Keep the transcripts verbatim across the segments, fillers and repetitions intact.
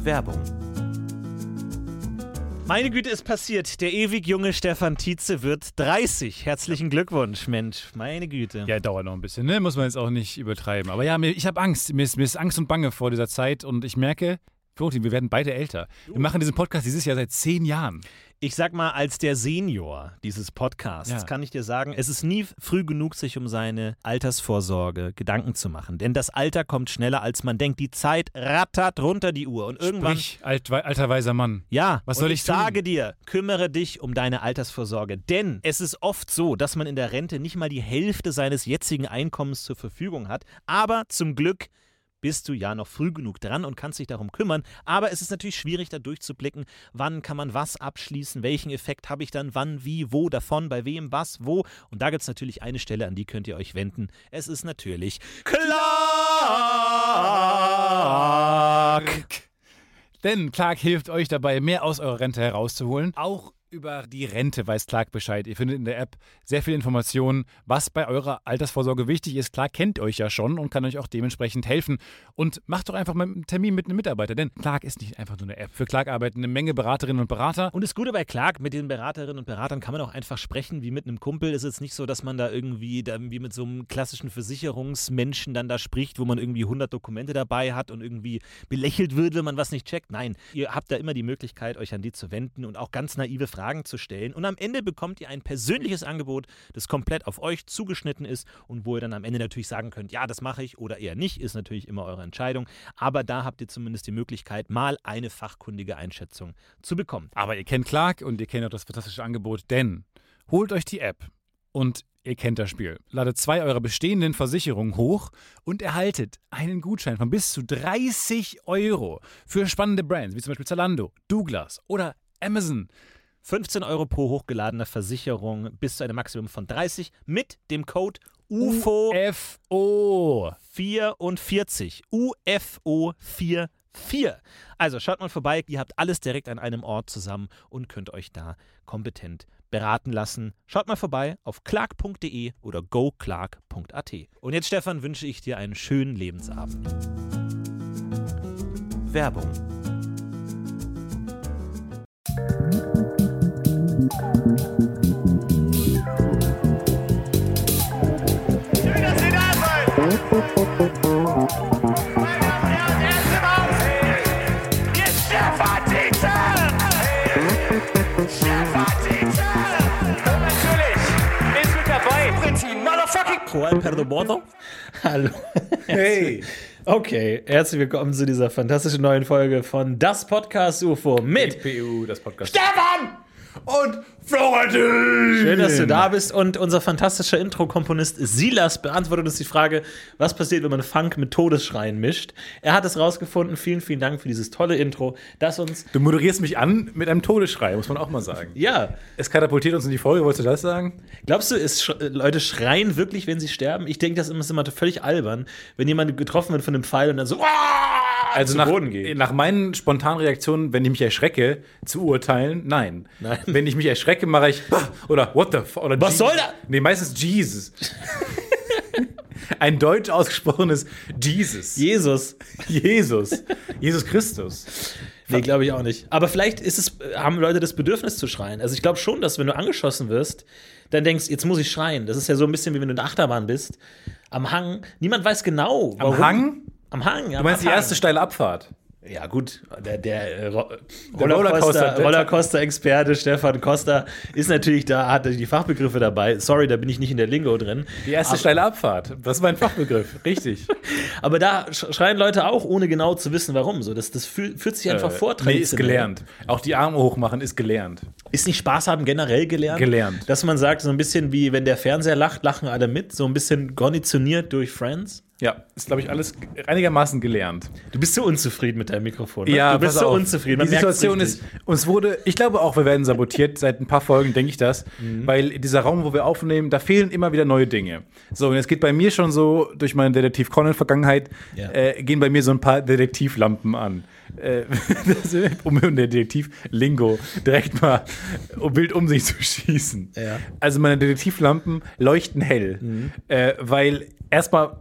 Werbung. Meine Güte, ist passiert. Der ewig junge Stefan Tietze wird dreißig. Herzlichen Glückwunsch, Mensch. Meine Güte. Ja, dauert noch ein bisschen, ne? Muss man jetzt auch nicht übertreiben. Aber ja, mir, ich habe Angst. Mir ist, mir ist Angst und Bange vor dieser Zeit. Und ich merke, Florentin, wir werden beide älter. Wir machen diesen Podcast dieses Jahr seit zehn Jahren. Ich sag mal, als der Senior dieses Podcasts ja. kann ich dir sagen, es ist nie früh genug, sich um seine Altersvorsorge Gedanken zu machen. Denn das Alter kommt schneller, als man denkt. Die Zeit rattert runter die Uhr. Und irgendwann. Sprich, alt, alter weiser Mann. Ja, was soll und ich, ich tun? sage dir, kümmere dich um deine Altersvorsorge. Denn es ist oft so, dass man in der Rente nicht mal die Hälfte seines jetzigen Einkommens zur Verfügung hat. Aber zum Glück bist du ja noch früh genug dran und kannst dich darum kümmern. Aber es ist natürlich schwierig, da durchzublicken, wann kann man was abschließen, welchen Effekt habe ich dann, wann, wie, wo, davon, bei wem, was, wo. Und da gibt es natürlich eine Stelle, an die könnt ihr euch wenden. Es ist natürlich Clark! Denn Clark hilft euch dabei, mehr aus eurer Rente herauszuholen. Auch über die Rente weiß Clark Bescheid. Ihr findet in der App sehr viele Informationen, was bei eurer Altersvorsorge wichtig ist. Clark kennt euch ja schon und kann euch auch dementsprechend helfen. Und macht doch einfach mal einen Termin mit einem Mitarbeiter, denn Clark ist nicht einfach nur eine App. Für Clark arbeiten eine Menge Beraterinnen und Berater. Und das Gute bei Clark, mit den Beraterinnen und Beratern kann man auch einfach sprechen, wie mit einem Kumpel. Es ist jetzt nicht so, dass man da irgendwie da wie mit so einem klassischen Versicherungsmenschen dann da spricht, wo man irgendwie hundert Dokumente dabei hat und irgendwie belächelt wird, wenn man was nicht checkt. Nein, ihr habt da immer die Möglichkeit, euch an die zu wenden und auch ganz naive Fragen zu stellen. Und am Ende bekommt ihr ein persönliches Angebot, das komplett auf euch zugeschnitten ist und wo ihr dann am Ende natürlich sagen könnt, ja, das mache ich oder eher nicht, ist natürlich immer eure Entscheidung. Aber da habt ihr zumindest die Möglichkeit, mal eine fachkundige Einschätzung zu bekommen. Aber ihr kennt Clark und ihr kennt auch das fantastische Angebot, denn holt euch die App und ihr kennt das Spiel. Ladet zwei eurer bestehenden Versicherungen hoch und erhaltet einen Gutschein von bis zu dreißig Euro für spannende Brands, wie zum Beispiel Zalando, Douglas oder Amazon. fünfzehn Euro pro hochgeladener Versicherung bis zu einem Maximum von dreißig mit dem Code U F O vierundvierzig. U F O vierundvierzig. Also schaut mal vorbei, ihr habt alles direkt an einem Ort zusammen und könnt euch da kompetent beraten lassen. Schaut mal vorbei auf clark punkt de oder go clark punkt a t. Und jetzt, Stefan, wünsche ich dir einen schönen Lebensabend. Werbung. Schön, dass Sie da seid! Meine Damen und Herren, erst im Haus! Hier ist Stefan Tietze! Stefan Tietze! Und natürlich ist mit dabei Prinzip Motherfucking Juan Perdomodo. Hallo. Hey! Okay, herzlich willkommen zu dieser fantastischen neuen Folge von Das Podcast U F O mit P U, das Podcast. Stefan Und Florentin! Schön, dass du da bist. Und unser fantastischer Intro-Komponist Silas beantwortet uns die Frage, was passiert, wenn man Funk mit Todesschreien mischt. Er hat es rausgefunden. Vielen, vielen Dank für dieses tolle Intro, das uns... Du moderierst mich an mit einem Todesschrei, muss man auch mal sagen. Ja. Es katapultiert uns in die Folge, wolltest du das sagen? Glaubst du, es sch- Leute schreien wirklich, wenn sie sterben? Ich denke, das ist immer völlig albern, wenn jemand getroffen wird von einem Pfeil und dann so Also zu nach, Boden geht. nach meinen spontanen Reaktionen, wenn ich mich erschrecke, zu urteilen, nein. Nein. Wenn ich mich erschrecke, mache ich oder what the fuck oder Was Jesus. soll da? Nee, meistens Jesus. Ein deutsch ausgesprochenes Jesus. Jesus. Jesus. Jesus Christus. Nee, glaube ich auch nicht. Aber vielleicht ist es, haben Leute das Bedürfnis zu schreien. Also ich glaube schon, dass wenn du angeschossen wirst, dann denkst, jetzt muss ich schreien. Das ist ja so ein bisschen wie wenn du in der Achterbahn bist. Am Hang. Niemand weiß genau, warum. Am Hang? Am Hang, ja. Du meinst die erste steile Abfahrt? Ja, gut, der, der, äh, Ro- Der Rollercoaster- Rollercoaster- Rollercoaster-Experte Stefan Costa ist natürlich da, hat die Fachbegriffe dabei. Sorry, da bin ich nicht in der Lingo drin. Die erste aber, steile Abfahrt. Das ist mein Fachbegriff. Richtig. aber da sch- schreien Leute auch, ohne genau zu wissen, warum. So, das, das fühl, fühlt sich einfach vor. Nee, ist gelernt. Auch die Arme hochmachen ist gelernt. Ist nicht Spaß haben generell gelernt? Gelernt. Dass man sagt, so ein bisschen wie, wenn der Fernseher lacht, lachen alle mit. So ein bisschen konditioniert durch Friends. Ja, ist, glaube ich, alles einigermaßen gelernt. Du bist so unzufrieden mit deinem Mikrofon. Ne? Ja, du bist pass so auf. unzufrieden. Man Die merkt's Situation richtig. ist, uns wurde, ich glaube auch, wir werden sabotiert. Seit ein paar Folgen denke ich das. Mhm. Weil dieser Raum, wo wir aufnehmen, da fehlen immer wieder neue Dinge. So, und es geht bei mir schon so, durch meine Detektiv Conan-Vergangenheit, Ja. äh, gehen bei mir so ein paar Detektivlampen an. Äh, das, um in der Detektiv-Lingo direkt mal wild um sich zu schießen. Ja. Also meine Detektivlampen leuchten hell. Mhm. Äh, weil erstmal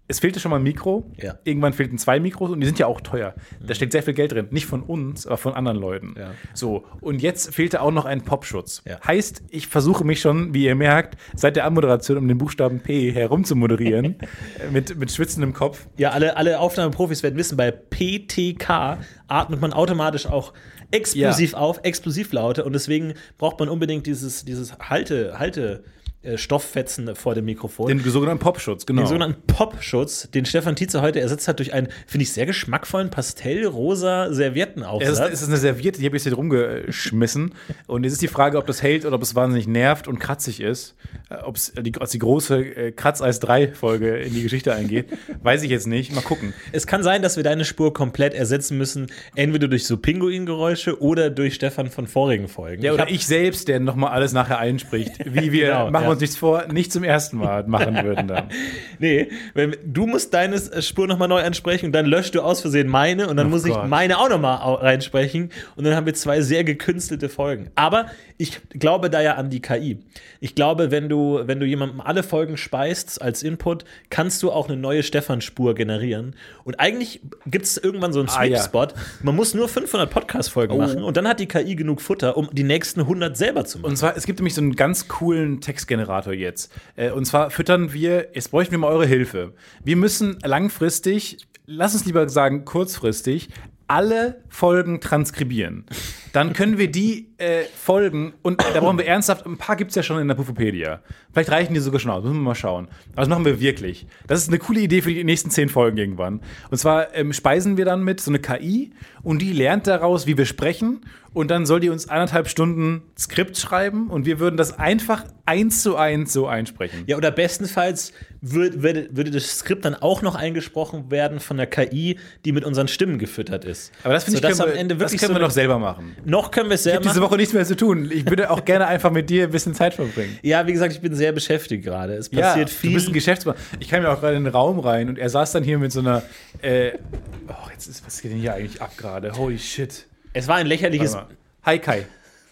es fehlte schon mal ein Mikro. Ja. Irgendwann fehlten zwei Mikros und die sind ja auch teuer. Da steckt sehr viel Geld drin. Nicht von uns, aber von anderen Leuten. Ja. So, und jetzt fehlte auch noch ein Popschutz. Ja. Heißt, ich versuche mich schon, wie ihr merkt, seit der Anmoderation um den Buchstaben P herumzumoderieren. mit, mit schwitzendem Kopf. Ja, alle, alle Aufnahmeprofis werden wissen, bei P T K atmet man automatisch auch explosiv Ja. auf, Explosivlaute und deswegen braucht man unbedingt dieses, dieses Halte, Halte äh, Stofffetzen vor dem Mikrofon. Den sogenannten Popschutz, genau. Den sogenannten Popschutz, den Stefan Tietze heute ersetzt hat durch einen, finde ich, sehr geschmackvollen Pastellrosa Serviettenaufsatz. Es ist, es ist eine Serviette, die habe ich jetzt hier rumgeschmissen. Und jetzt ist die Frage, ob das hält oder ob es wahnsinnig nervt und kratzig ist. Ob es die, als die große äh, Kratzeis drei Folge in die Geschichte eingeht, weiß ich jetzt nicht. Mal gucken. Es kann sein, dass wir deine Spur komplett ersetzen müssen, entweder durch so Pinguingeräusche oder durch Stefan von vorigen Folgen. Ja, oder hab- ich selbst, der nochmal alles nachher einspricht. Wie wir, Genau, machen wir ja. uns nichts vor, nicht zum ersten Mal machen würden dann. Nee, wenn, du musst deine äh, Spur nochmal neu ansprechen und dann löscht du aus Versehen meine und dann Oh muss ich Gott. meine auch nochmal reinsprechen und dann haben wir zwei sehr gekünstelte Folgen. Aber ich glaube da ja an die K I. Ich glaube, wenn du, wenn du jemandem alle Folgen speist als Input, kannst du auch eine neue Stefan-Spur generieren. Und eigentlich gibt es irgendwann so einen Ah, ja. Sweet-Spot. Man muss nur fünfhundert Podcast-Folgen Oh. machen und dann hat die K I genug Futter, um die nächsten hundert selber zu machen. Und zwar, es gibt nämlich so einen ganz coolen Textgenerator jetzt. Äh, Und zwar füttern wir, jetzt bräuchten wir mal eure Hilfe. Wir müssen langfristig, lass uns lieber sagen kurzfristig, alle Folgen transkribieren. Dann können wir die äh, Folgen, und da brauchen wir ernsthaft, ein paar gibt es ja schon in der Pufopedia. Vielleicht reichen die sogar schon aus, müssen wir mal schauen. Aber das machen wir wirklich. Das ist eine coole Idee für die nächsten zehn Folgen irgendwann. Und zwar ähm, speisen wir dann mit so eine K I und die lernt daraus, wie wir sprechen. Und dann soll die uns eineinhalb Stunden Skript schreiben und wir würden das einfach eins zu eins so einsprechen. Ja, oder bestenfalls würd, würde, würde das Skript dann auch noch eingesprochen werden von der K I, die mit unseren Stimmen gefüttert ist. Aber das finde ich, Sodass können am wir, Ende das wirklich können wir so doch selber machen. Noch können wir es Ich selber habe diese machen. Woche nichts mehr zu tun. Ich würde auch gerne einfach mit dir ein bisschen Zeit verbringen. Ja, wie gesagt, ich bin sehr beschäftigt gerade. Es passiert viel. Du bist ein Geschäftsmann. Ich kam ja auch gerade in den Raum rein und er saß dann hier mit so einer. Äh, oh, jetzt ist, was geht denn hier eigentlich ab gerade? Holy shit. Es war ein lächerliches. Warte mal. Hi Kai.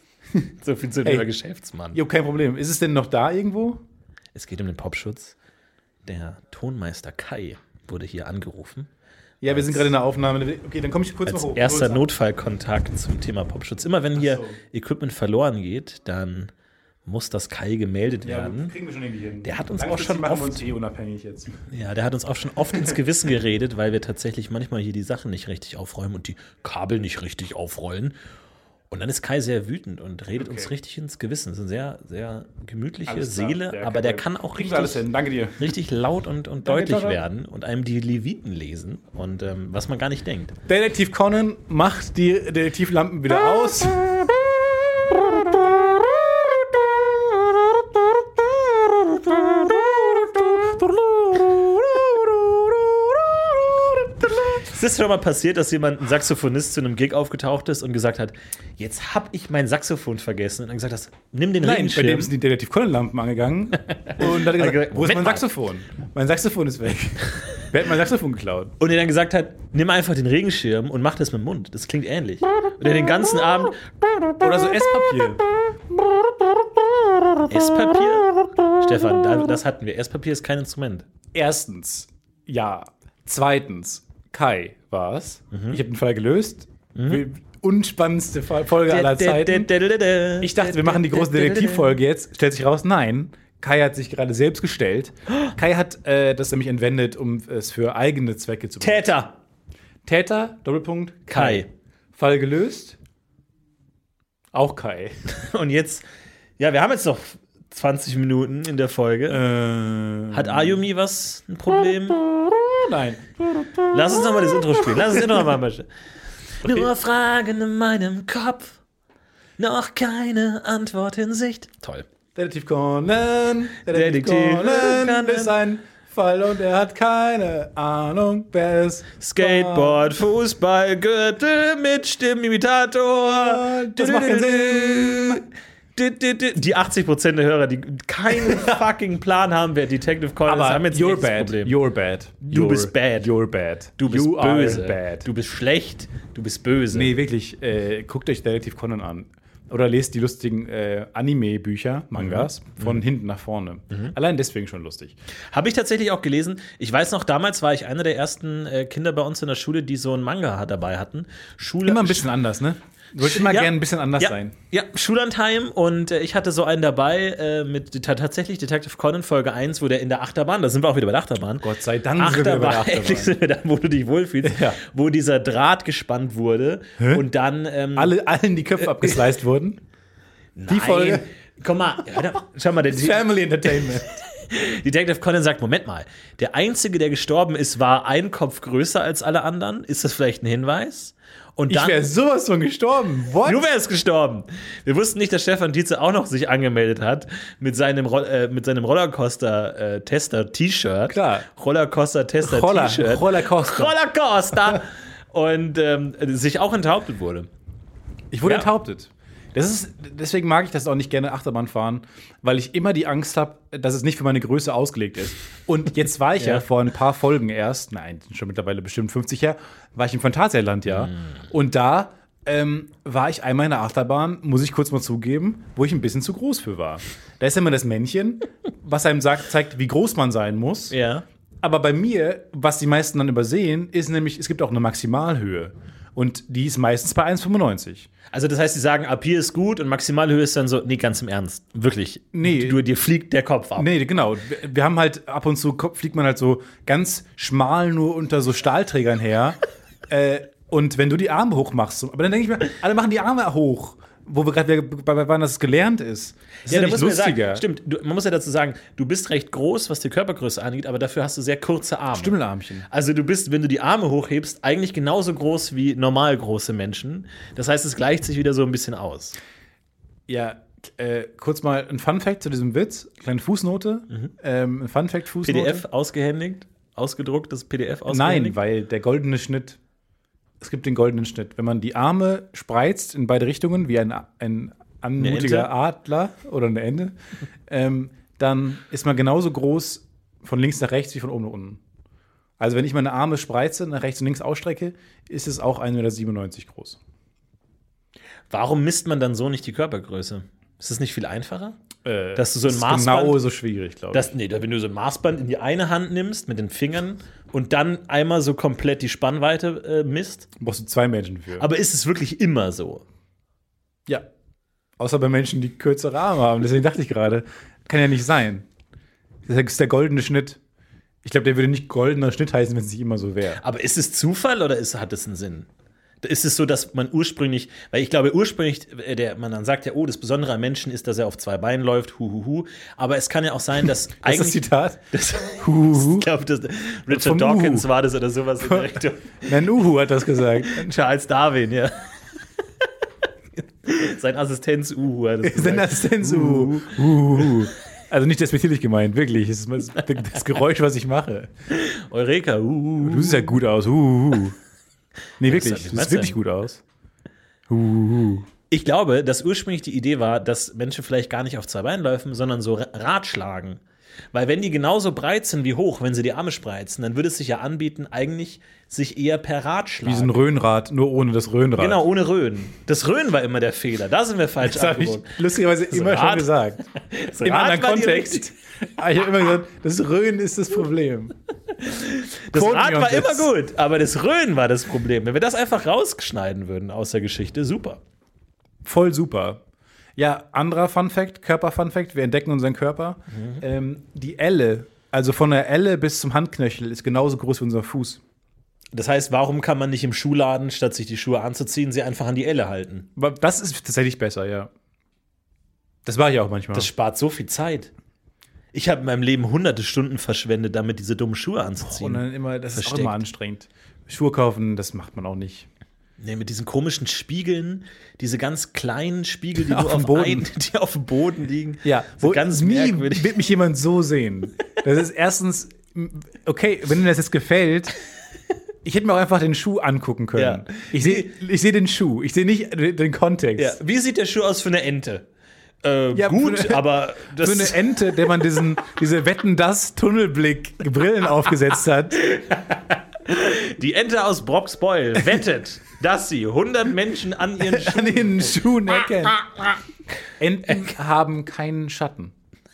So viel zu Hey. über Geschäftsmann. Jo, kein Problem. Ist es denn noch da irgendwo? Es geht um den Popschutz. Der Tonmeister Kai wurde hier angerufen. Ja, wir sind gerade in der Aufnahme. Okay, dann komme ich kurz Als mal hoch. erster Hol es ab. Notfallkontakt zum Thema Popschutz. Immer wenn hier so. Equipment verloren geht, dann muss das Kai gemeldet Ja, werden. kriegen wir schon irgendwie hin. Der hat uns auch Langfristig schon machen wir oft- uns eh unabhängig jetzt. Ja, der hat uns auch schon oft ins Gewissen geredet, weil wir tatsächlich manchmal hier die Sachen nicht richtig aufräumen und die Kabel nicht richtig aufrollen. Und dann ist Kai sehr wütend und redet uns Okay. richtig ins Gewissen. Das ist eine sehr, sehr gemütliche Alles klar. Seele, Der aber der wir- kann auch kriegen wir alles richtig, hin. Danke dir. richtig laut und, und Danke, deutlich Tata. werden und einem die Leviten lesen. Und ähm, was man gar nicht denkt. Detektiv Conan macht die Detektivlampen wieder aus. Es ist schon mal passiert, dass jemand, ein Saxophonist, zu einem Gig aufgetaucht ist und gesagt hat, jetzt hab ich mein Saxophon vergessen. Und dann gesagt hast, nimm den Nein, bei Regenschirm. dem sind die Detektiv Conan-Lampen angegangen. Und dann hat er gesagt, gesagt, wo ist mein Moment mal. Saxophon? Mein Saxophon ist weg. Wer hat mein Saxophon geklaut? Und er dann gesagt hat, nimm einfach den Regenschirm und mach das mit dem Mund. Das klingt ähnlich. Und er den ganzen Abend Oder so Esspapier. Esspapier? Stefan, da- das hatten wir. Esspapier ist kein Instrument. Erstens, ja. Zweitens, Kai war's. Mhm. Ich habe den Fall gelöst. Unspannendste Fall- Folge aller Zeiten. Ich dachte, wir machen die große Detektivfolge jetzt. Stellt sich raus, nein. Kai hat sich gerade selbst gestellt. Kai hat äh, das nämlich entwendet, um es für eigene Zwecke zu benutzen. Täter. Täter, Doppelpunkt, Kai. Fall gelöst. Auch Kai. Und jetzt, ja, wir haben jetzt noch zwanzig Minuten in der Folge. Äh, Hat Ayumi was, ein Problem? Nein. Lass uns nochmal das Intro spielen. Lass uns das Intro nochmal spielen. Nur Fragen in meinem Kopf, noch keine Antwort in Sicht. Toll. Detektiv Conan. Detektiv Detektiv Conan Conan. ist ein Fall und er hat keine Ahnung, wer es Skateboard, Fußball, Gürtel mit Stimmimitator. Das macht keinen Sinn. Die achtzig Prozent der Hörer, die keinen fucking Plan haben, wer Detective Conan ist, Aber haben jetzt you're ein echtes bad. Problem. You're bad. Du You're- bist bad. You're bad. Du bist you are böse. bad. Du bist schlecht. Du bist böse. Nee, wirklich. Äh, guckt euch Detektiv Conan an. oder lest die lustigen äh, Anime-Bücher, Mangas, mhm. von mhm. hinten nach vorne. Mhm. Allein deswegen schon lustig. Habe ich tatsächlich auch gelesen. Ich weiß noch, damals war ich einer der ersten äh, Kinder bei uns in der Schule, die so ein Manga dabei hatten. Schule Immer ein bisschen anders, ne? Du wolltest immer ja, gerne ein bisschen anders ja, sein. Ja, Schullandheim und äh, ich hatte so einen dabei äh, mit t- tatsächlich Detective Conan Folge eins, wo der in der Achterbahn, da sind wir auch wieder bei der Achterbahn. Gott sei Dank Achterbahn, sind wir bei der Achterbahn. Endlich sind wir da, wo du dich wohlfühlst, ja. wo dieser Draht gespannt wurde. Hä? Und dann ähm, Alle, allen die Köpfe äh, abgesliced wurden. Nein. Die Folge. Komm mal, schau mal. Der, Family Entertainment. Detective Conan sagt, Moment mal, der Einzige, der gestorben ist, war ein Kopf größer als alle anderen. Ist das vielleicht ein Hinweis? Und dann, ich wäre sowas von gestorben. What? Du wärst gestorben. Wir wussten nicht, dass Stefan Tietze auch noch sich angemeldet hat mit seinem, äh, mit seinem Rollercoaster-Tester-T-Shirt. Klar. Rollercoaster-Tester-T-Shirt. Rollercoaster. Rollercoaster. Und ähm, sich auch enthauptet wurde. Ich wurde ja. enthauptet. Das ist, deswegen mag ich das auch nicht gerne Achterbahn fahren, weil ich immer die Angst habe, dass es nicht für meine Größe ausgelegt ist. Und jetzt war ich ja, ja vor ein paar Folgen erst, nein, schon mittlerweile bestimmt fünfzig Jahre, war ich im Phantasialand, ja. Mm. Und da ähm, war ich einmal in der Achterbahn, muss ich kurz mal zugeben, wo ich ein bisschen zu groß für war. Da ist immer das Männchen, was einem sagt, zeigt, wie groß man sein muss. Ja. Aber bei mir, was die meisten dann übersehen, ist nämlich, es gibt auch eine Maximalhöhe. Und die ist meistens bei eins Komma fünfundneunzig. Also das heißt, die sagen, ab hier ist gut und Maximalhöhe ist dann so, nee, ganz im Ernst, wirklich. Nee. Du, dir fliegt der Kopf ab. Nee, genau. Wir, wir haben halt, ab und zu fliegt man halt so ganz schmal nur unter so Stahlträgern her. äh, und wenn du die Arme hoch machst, so, aber dann denke ich mir, alle machen die Arme hoch. Wo wir gerade dabei waren, dass es gelernt ist. Das ja, ist ja nicht lustiger. Sagen, stimmt, du, man muss ja dazu sagen, du bist recht groß, was die Körpergröße angeht, aber dafür hast du sehr kurze Arme. Stümmelarmchen. Also du bist, wenn du die Arme hochhebst, eigentlich genauso groß wie normal große Menschen. Das heißt, es gleicht sich wieder so ein bisschen aus. Ja, äh, kurz mal ein Funfact zu diesem Witz. Kleine Fußnote. Mhm. Ähm, ein Funfact-Fußnote. P D F ausgehändigt? Ausgedrucktes P D F ausgehändigt? Nein, weil der goldene Schnitt. Es gibt den goldenen Schnitt. Wenn man die Arme spreizt in beide Richtungen, wie ein, ein anmutiger Adler oder eine Ente, ähm, dann ist man genauso groß von links nach rechts wie von oben nach unten. Also wenn ich meine Arme spreize, nach rechts und links ausstrecke, ist es auch eins Komma siebenundneunzig Meter groß. Warum misst man dann so nicht die Körpergröße? Ist das nicht viel einfacher? Äh, dass du so ein das Maßband, ist genau so schwierig, glaube ich. Nee, wenn du so ein Maßband in die eine Hand nimmst mit den Fingern und dann einmal so komplett die Spannweite äh, misst. Brauchst du zwei Menschen für. Aber ist es wirklich immer so? Ja. Außer bei Menschen, die kürzere Arme haben. Deswegen dachte ich gerade, kann ja nicht sein. Das ist der goldene Schnitt. Ich glaube, der würde nicht goldener Schnitt heißen, wenn es nicht immer so wäre. Aber ist es Zufall oder ist, hat es einen Sinn? Ist es so, dass man ursprünglich, weil ich glaube, ursprünglich, der, man dann sagt ja, oh, das Besondere am Menschen ist, dass er auf zwei Beinen läuft, hu, hu, hu. Aber es kann ja auch sein, dass eigentlich. Das ist das Zitat? Das, hu, hu. Ich glaube, Richard Dawkins Uhu. War das oder sowas in der Richtung. Nein, Uhu hat das gesagt. Charles Darwin, ja. Sein Assistenz Uhu hat das gesagt. Sein Assistenz Uhu. Uhu. Also nicht despektierlich gemeint, wirklich. Das ist das Geräusch, was ich mache. Eureka, uhu. Du siehst ja gut aus, uhu. Nee, wirklich. Das sieht wirklich gut aus. Uhuhu. Ich glaube, dass ursprünglich die Idee war, dass Menschen vielleicht gar nicht auf zwei Beinen laufen, sondern so Rad schlagen. Weil wenn die genauso breit sind wie hoch, wenn sie die Arme spreizen, dann würde es sich ja anbieten, eigentlich sich eher per Rad schlagen. Wie so ein Röhnrad, nur ohne das Röhnrad. Genau, ohne Röhn. Das Röhn war immer der Fehler. Da sind wir falsch das abgebogen. Das habe ich lustigerweise das immer Rad, schon gesagt. Im anderen Kontext. Aber ich habe immer gesagt, das Röhn ist das Problem. Das Quote Rad war immer gut, aber das Röhn war das Problem. Wenn wir das einfach rausschneiden würden aus der Geschichte, super. Voll super. Ja, anderer Funfact, Körper-Funfact, wir entdecken unseren Körper. Mhm. Ähm, die Elle, also von der Elle bis zum Handknöchel, ist genauso groß wie unser Fuß. Das heißt, warum kann man nicht im Schuhladen, statt sich die Schuhe anzuziehen, sie einfach an die Elle halten? Das ist tatsächlich besser, ja. Das mache ich auch manchmal. Das spart so viel Zeit. Ich habe in meinem Leben hunderte Stunden verschwendet, damit diese dummen Schuhe anzuziehen. Und dann immer, das Versteckt. Ist auch immer anstrengend. Schuhe kaufen, das macht man auch nicht. Nee, mit diesen komischen Spiegeln, diese ganz kleinen Spiegel, die, auf, auf, dem Boden. Ein, die auf dem Boden liegen. Ja, so ganz nie wird mich jemand so sehen. Das ist erstens, okay, wenn dir das jetzt gefällt, ich hätte mir auch einfach den Schuh angucken können. Ja. Ich sehe ich seh den Schuh, ich sehe nicht den Kontext. Ja. Wie sieht der Schuh aus für eine Ente? Äh, ja, gut, für eine, aber das für eine Ente, der man diesen, diese Wetten-das Tunnelblick Brillen aufgesetzt hat. Die Ente aus Broxboil wettet, dass sie hundert Menschen an ihren Schuhen, An den Schuhen erkennen. Enten haben keinen Schatten.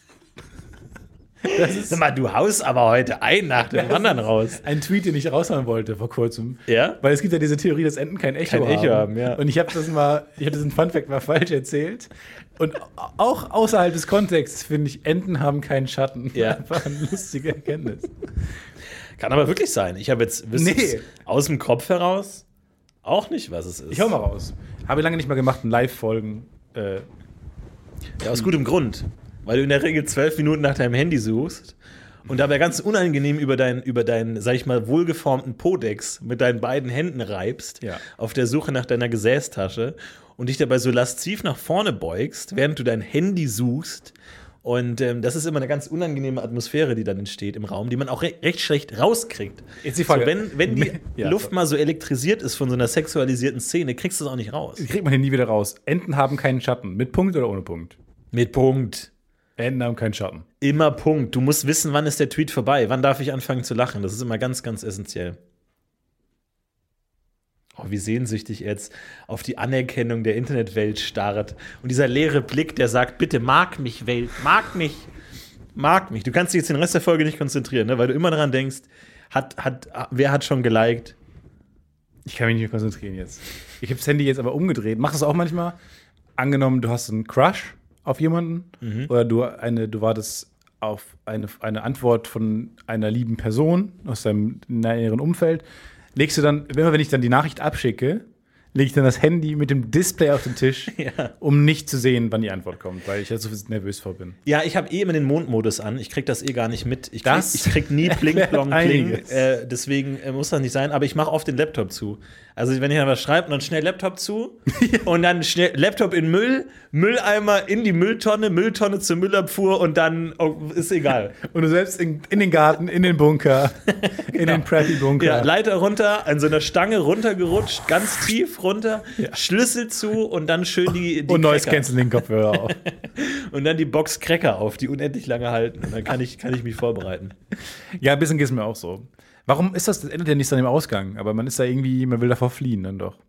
Das ist Sag mal, du haust aber heute ein nach dem anderen raus. ein Tweet, den ich raushauen wollte vor kurzem. Ja? Weil es gibt ja diese Theorie, dass Enten kein Echo Kein haben. Echo haben, ja. Und ich habe das mal, ich habe diesen Funfact mal falsch erzählt. Und auch außerhalb des Kontexts finde ich, Enten haben keinen Schatten. Ja. Einfach eine lustige Erkenntnis. Kann aber wirklich sein. Ich habe jetzt wisst Nee. ihr's aus dem Kopf heraus auch nicht, was es ist. Ich hau mal raus. Habe lange nicht mehr gemacht, ein Live-Folgen. Äh, Ja, aus gutem Grund. Weil du in der Regel zwölf Minuten nach deinem Handy suchst und dabei ganz unangenehm über deinen, über deinen, sag ich mal, wohlgeformten Podex mit deinen beiden Händen reibst, Ja. auf der Suche nach deiner Gesäßtasche und dich dabei so lasziv nach vorne beugst, während du dein Handy suchst. Und ähm, das ist immer eine ganz unangenehme Atmosphäre, die dann entsteht im Raum, die man auch re recht schlecht rauskriegt. Jetzt die Frage. So, wenn, wenn die Ja, Luft sorry. mal so elektrisiert ist von so einer sexualisierten Szene, kriegst du es auch nicht raus. kriegt man hier nie wieder raus. Enten haben keinen Schatten. Mit Punkt oder ohne Punkt? Mit Punkt. Enten haben keinen Schatten. Immer Punkt. Du musst wissen, wann ist der Tweet vorbei. Wann darf ich anfangen zu lachen? Das ist immer ganz, ganz essentiell. Oh, wie sehnsüchtig er jetzt auf die Anerkennung der Internetwelt starrt. Und dieser leere Blick, der sagt, bitte mag mich, Welt, mag mich, mag mich. Du kannst dich jetzt den Rest der Folge nicht konzentrieren, ne? Weil du immer daran denkst, hat, hat, wer hat schon geliked? Ich kann mich nicht mehr konzentrieren jetzt. Ich habe das Handy jetzt aber umgedreht. Mach das auch manchmal. Angenommen, du hast einen Crush auf jemanden oder du, eine, du wartest auf eine, eine Antwort von einer lieben Person aus deinem näheren Umfeld. Legst du dann, immer wenn ich dann die Nachricht abschicke, lege ich dann das Handy mit dem Display auf den Tisch, Ja. um nicht zu sehen, wann die Antwort kommt, weil ich da so nervös vor bin. Ja, ich habe eh immer den Mondmodus an. Ich krieg das eh gar nicht mit. Ich krieg, Das ich krieg nie Pling, Plong, Pling. einiges. Äh, deswegen äh, muss das nicht sein. Aber ich mache oft den Laptop zu. Also wenn ich dann was schreibe, dann schnell Laptop zu und dann schnell Laptop in Müll, Mülleimer in die Mülltonne, Mülltonne zur Müllabfuhr und dann oh, ist egal. Und du selbst in, in den Garten, in den Bunker, in den Preppy-Bunker. Ja, Leiter runter, an so einer Stange runtergerutscht, ganz tief runter, Schlüssel zu und dann schön die, die und neues Cracker. Canceling-Kopfhörer auf. Und dann die Box Cracker auf, die unendlich lange halten. Und dann kann ich, kann ich mich vorbereiten. Ja, ein bisschen geht es mir auch so. Warum ist das? Das endet ja nicht an dem Ausgang, aber man ist da irgendwie, man will davor fliehen dann doch.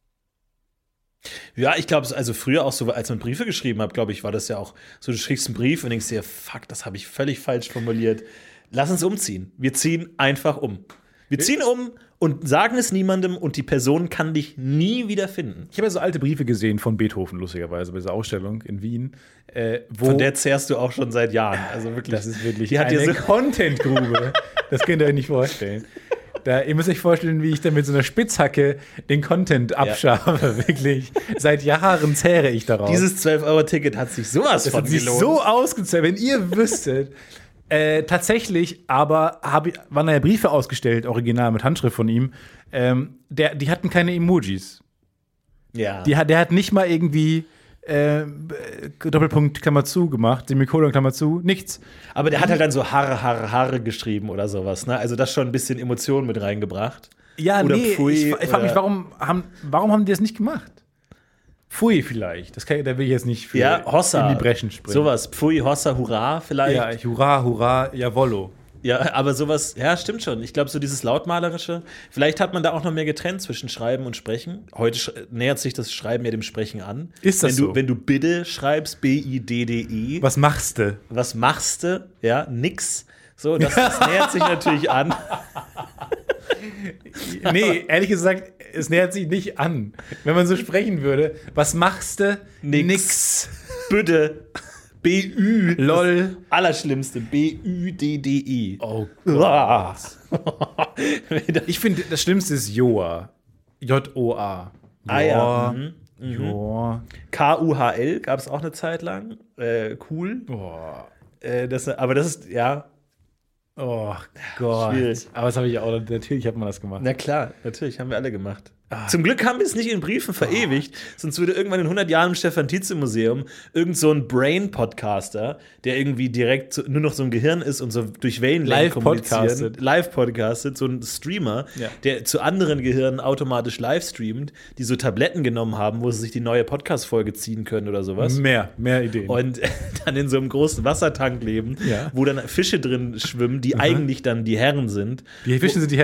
Ja, ich glaube, also früher auch so, als man Briefe geschrieben hat, glaube ich, war das ja auch so, du schriebst einen Brief und denkst dir, fuck, das habe ich völlig falsch formuliert. Lass uns umziehen. Wir ziehen einfach um. Wir ziehen um und sagen es niemandem und die Person kann dich nie wieder finden. Ich habe ja so alte Briefe gesehen von Beethoven, lustigerweise, bei dieser Ausstellung in Wien. Äh, wo Von der zehrst du auch schon seit Jahren. Also wirklich. das ist wirklich Die hat dir eine so Content-Grube. Das könnt ihr euch nicht vorstellen. Da, ihr müsst euch vorstellen, wie ich da mit so einer Spitzhacke den Content abschabe. Wirklich. Seit Jahren zehre ich daraus. Dieses zwölf-Euro-Ticket hat sich sowas Das von hat sich gelohnt. so ausgezahlt, wenn ihr wüsstet. Äh, tatsächlich, aber hab ich, waren da ja Briefe ausgestellt, original mit Handschrift von ihm. Ähm, der, die hatten keine Emojis. Ja. Die, hat- der hat nicht mal irgendwie äh, Doppelpunkt Klammer zu gemacht, Semikolon Klammer zu, nichts. Aber der hat halt dann so Haare, Haare, Haare geschrieben oder sowas. Ne? Also das schon ein bisschen Emotionen mit reingebracht. Ja, Oder nee, Pfui, ich, ich frage mich, oder- warum haben, warum haben die das nicht gemacht? Pfui vielleicht, das kann, da will ich jetzt nicht für Ja, Hossa. in die Breschen springen. Sowas. Pfui, Hossa, Hurra vielleicht. Ja, ich, hurra, hurra, jawollo. Ja, aber sowas, ja, stimmt schon. Ich glaube, so dieses Lautmalerische, vielleicht hat man da auch noch mehr getrennt zwischen Schreiben und Sprechen. Heute sch- nähert sich das Schreiben ja dem Sprechen an. Ist das wenn du, so? Wenn du bitte schreibst, B I D D I, Was machst du? was machst du? Ja, nix. So, das, das nähert sich natürlich an. Nee, ehrlich gesagt, es nähert sich nicht an. Wenn man so sprechen würde, was machst du? Nix. Bitte. B Ü. Lol. Das Allerschlimmste. B Ü D D I. Oh Uah. Ich finde, das Schlimmste ist Joa. J O A. Ah ja. Mhm. Joa. K U H L gab es auch eine Zeit lang. Äh, cool. Boah. Äh, das, aber das ist, ja, Oh Gott. Schwierig. Aber das habe ich auch, natürlich hat man das gemacht. na klar, natürlich, haben wir alle gemacht. Zum Glück haben wir es nicht in Briefen verewigt, sonst würde irgendwann in hundert Jahren im Stefan-Tietze-Museum irgend so ein Brain-Podcaster, der irgendwie direkt so, nur noch so ein Gehirn ist und so durch Wellenlängen Live kommunizieren, podcastet. live podcastet, so ein Streamer, Ja. der zu anderen Gehirnen automatisch live streamt, die so Tabletten genommen haben, wo sie sich die neue Podcast-Folge ziehen können oder sowas. Mehr, mehr Ideen. Und dann in so einem großen Wassertank leben, Ja. wo dann Fische drin schwimmen, die eigentlich dann die Herren sind. Wie Fische sind die Herren?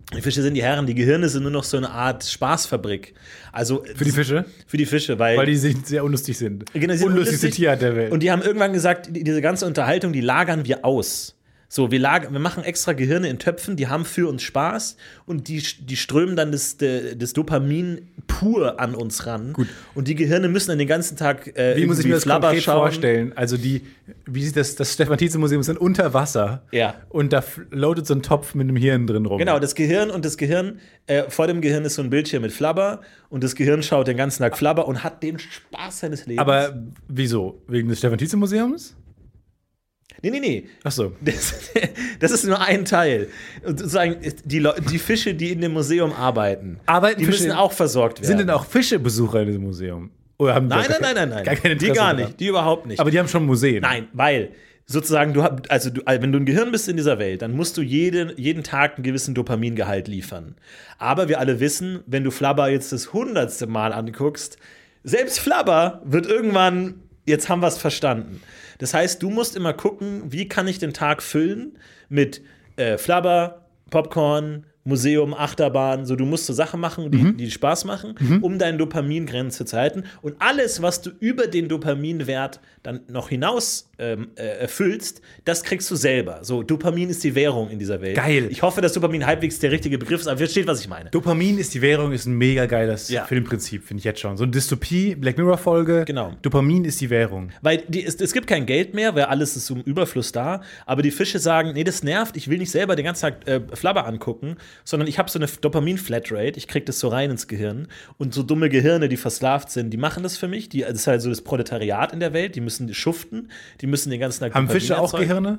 Die Fische sind die Herren, die Gehirne sind nur noch so eine Art Spaßfabrik. Also Für die Fische? Für die Fische, weil, Weil die sehr unlustig sind. Genau, sie sind Unlustigste unlustig. Tierart der Welt. Und die haben irgendwann gesagt, die, diese ganze Unterhaltung, die lagern wir aus. So, wir, lagern, wir machen extra Gehirne in Töpfen, die haben für uns Spaß und die, die strömen dann das, das Dopamin pur an uns ran. Gut. Und die Gehirne müssen dann den ganzen Tag äh, Wie muss ich mir das Flabber konkret schauen. vorstellen? Also die, wie sieht das, das Stefan-Tietze-Museum ist dann unter Wasser. Ja. Und da floatet so ein Topf mit einem Hirn drin rum. Genau, das Gehirn und das Gehirn, äh, vor dem Gehirn ist so ein Bildschirm mit Flabber und das Gehirn schaut den ganzen Tag Flabber und hat den Spaß seines Lebens. Aber wieso? Wegen des Stefan-Tietze-Museums? Nee, nee, nee. Ach so. Das, das ist nur ein Teil. Und sozusagen die, Leu- die Fische, die in dem Museum arbeiten, Arbeiten die Fische müssen in- auch versorgt werden. Sind denn auch Fische Besucher in diesem Museum? Oder haben die Nein, gar nein, nein, kein- nein, nein. Gar keine die Interesse gar daran? nicht, die überhaupt nicht. Aber die haben schon Museen. Nein, weil sozusagen du hast, also du, wenn du ein Gehirn bist in dieser Welt, dann musst du jeden, jeden Tag einen gewissen Dopamingehalt liefern. Aber wir alle wissen, wenn du Flabber jetzt das hundertste Mal anguckst, selbst Flabber wird irgendwann, jetzt haben wir es verstanden. Das heißt, du musst immer gucken, wie kann ich den Tag füllen mit äh, Flabber, Popcorn, Museum, Achterbahn, so du musst so Sachen machen, die, Mhm. die Spaß machen, mhm. um deine Dopamingrenze zu halten. Und alles, was du über den Dopaminwert dann noch hinaus ähm, äh, erfüllst, das kriegst du selber. So, Dopamin ist die Währung in dieser Welt. Geil. Ich hoffe, dass Dopamin halbwegs der richtige Begriff ist, aber versteht, was ich meine. Dopamin ist die Währung, ist ein mega geiles Ja. Filmprinzip, finde ich jetzt schon. So eine Dystopie, Black Mirror-Folge. Genau. Dopamin ist die Währung. Weil die, es, es gibt kein Geld mehr, weil alles ist im Überfluss da. Aber die Fische sagen, nee, das nervt, ich will nicht selber den ganzen Tag äh, Flabber angucken, sondern ich habe so eine Dopamin-Flatrate, ich krieg das so rein ins Gehirn. Und so dumme Gehirne, die versklavt sind, die machen das für mich. Die, das ist halt so das Proletariat in der Welt, die müssen schuften, die müssen den ganzen Tag Haben Dopamin Fische auch erzeugen. Gehirne?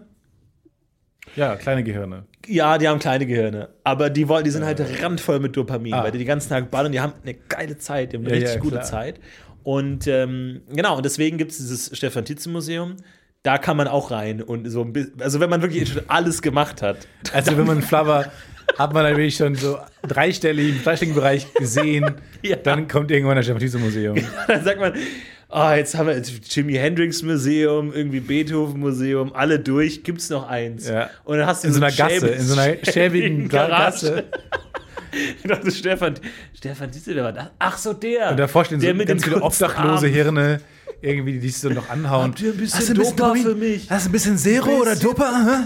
Ja, kleine Gehirne. Ja, die haben kleine Gehirne. Aber die, wollen, die sind halt randvoll mit Dopamin, Ah. weil die den ganzen Tag ballern, die haben eine geile Zeit, die haben eine Ja, richtig ja, gute klar. Zeit. Und ähm, genau, und deswegen gibt es dieses Stefan-Tietze-Museum. Da kann man auch rein und so ein bisschen, also wenn man wirklich schon alles gemacht hat. Also wenn man einen Flabber hat man dann wirklich schon so dreistellig im dreistelligen Bereich gesehen, Ja. dann kommt irgendwann das Stefan-Tietze-Museum. Dann sagt man, oh, jetzt haben wir jetzt Jimi Hendrix Museum, irgendwie Beethoven Museum, alle durch, gibt's noch eins. Ja. Und dann hast du In so einer einen Gasse, schäb- in so einer schäbigen Gasse. Ich dachte, Stefan, Stefan Tietze, wer war das? Ach so, der. Und davor stehen so der mit ganz den viele kurzen obdachlose Armen. Hirne, irgendwie, die sich so noch anhauen. Habt ihr ein bisschen Hast du Dopa Dopamin? für mich? Hast du ein bisschen Zero Ein oder bisschen. Dopa? Hä?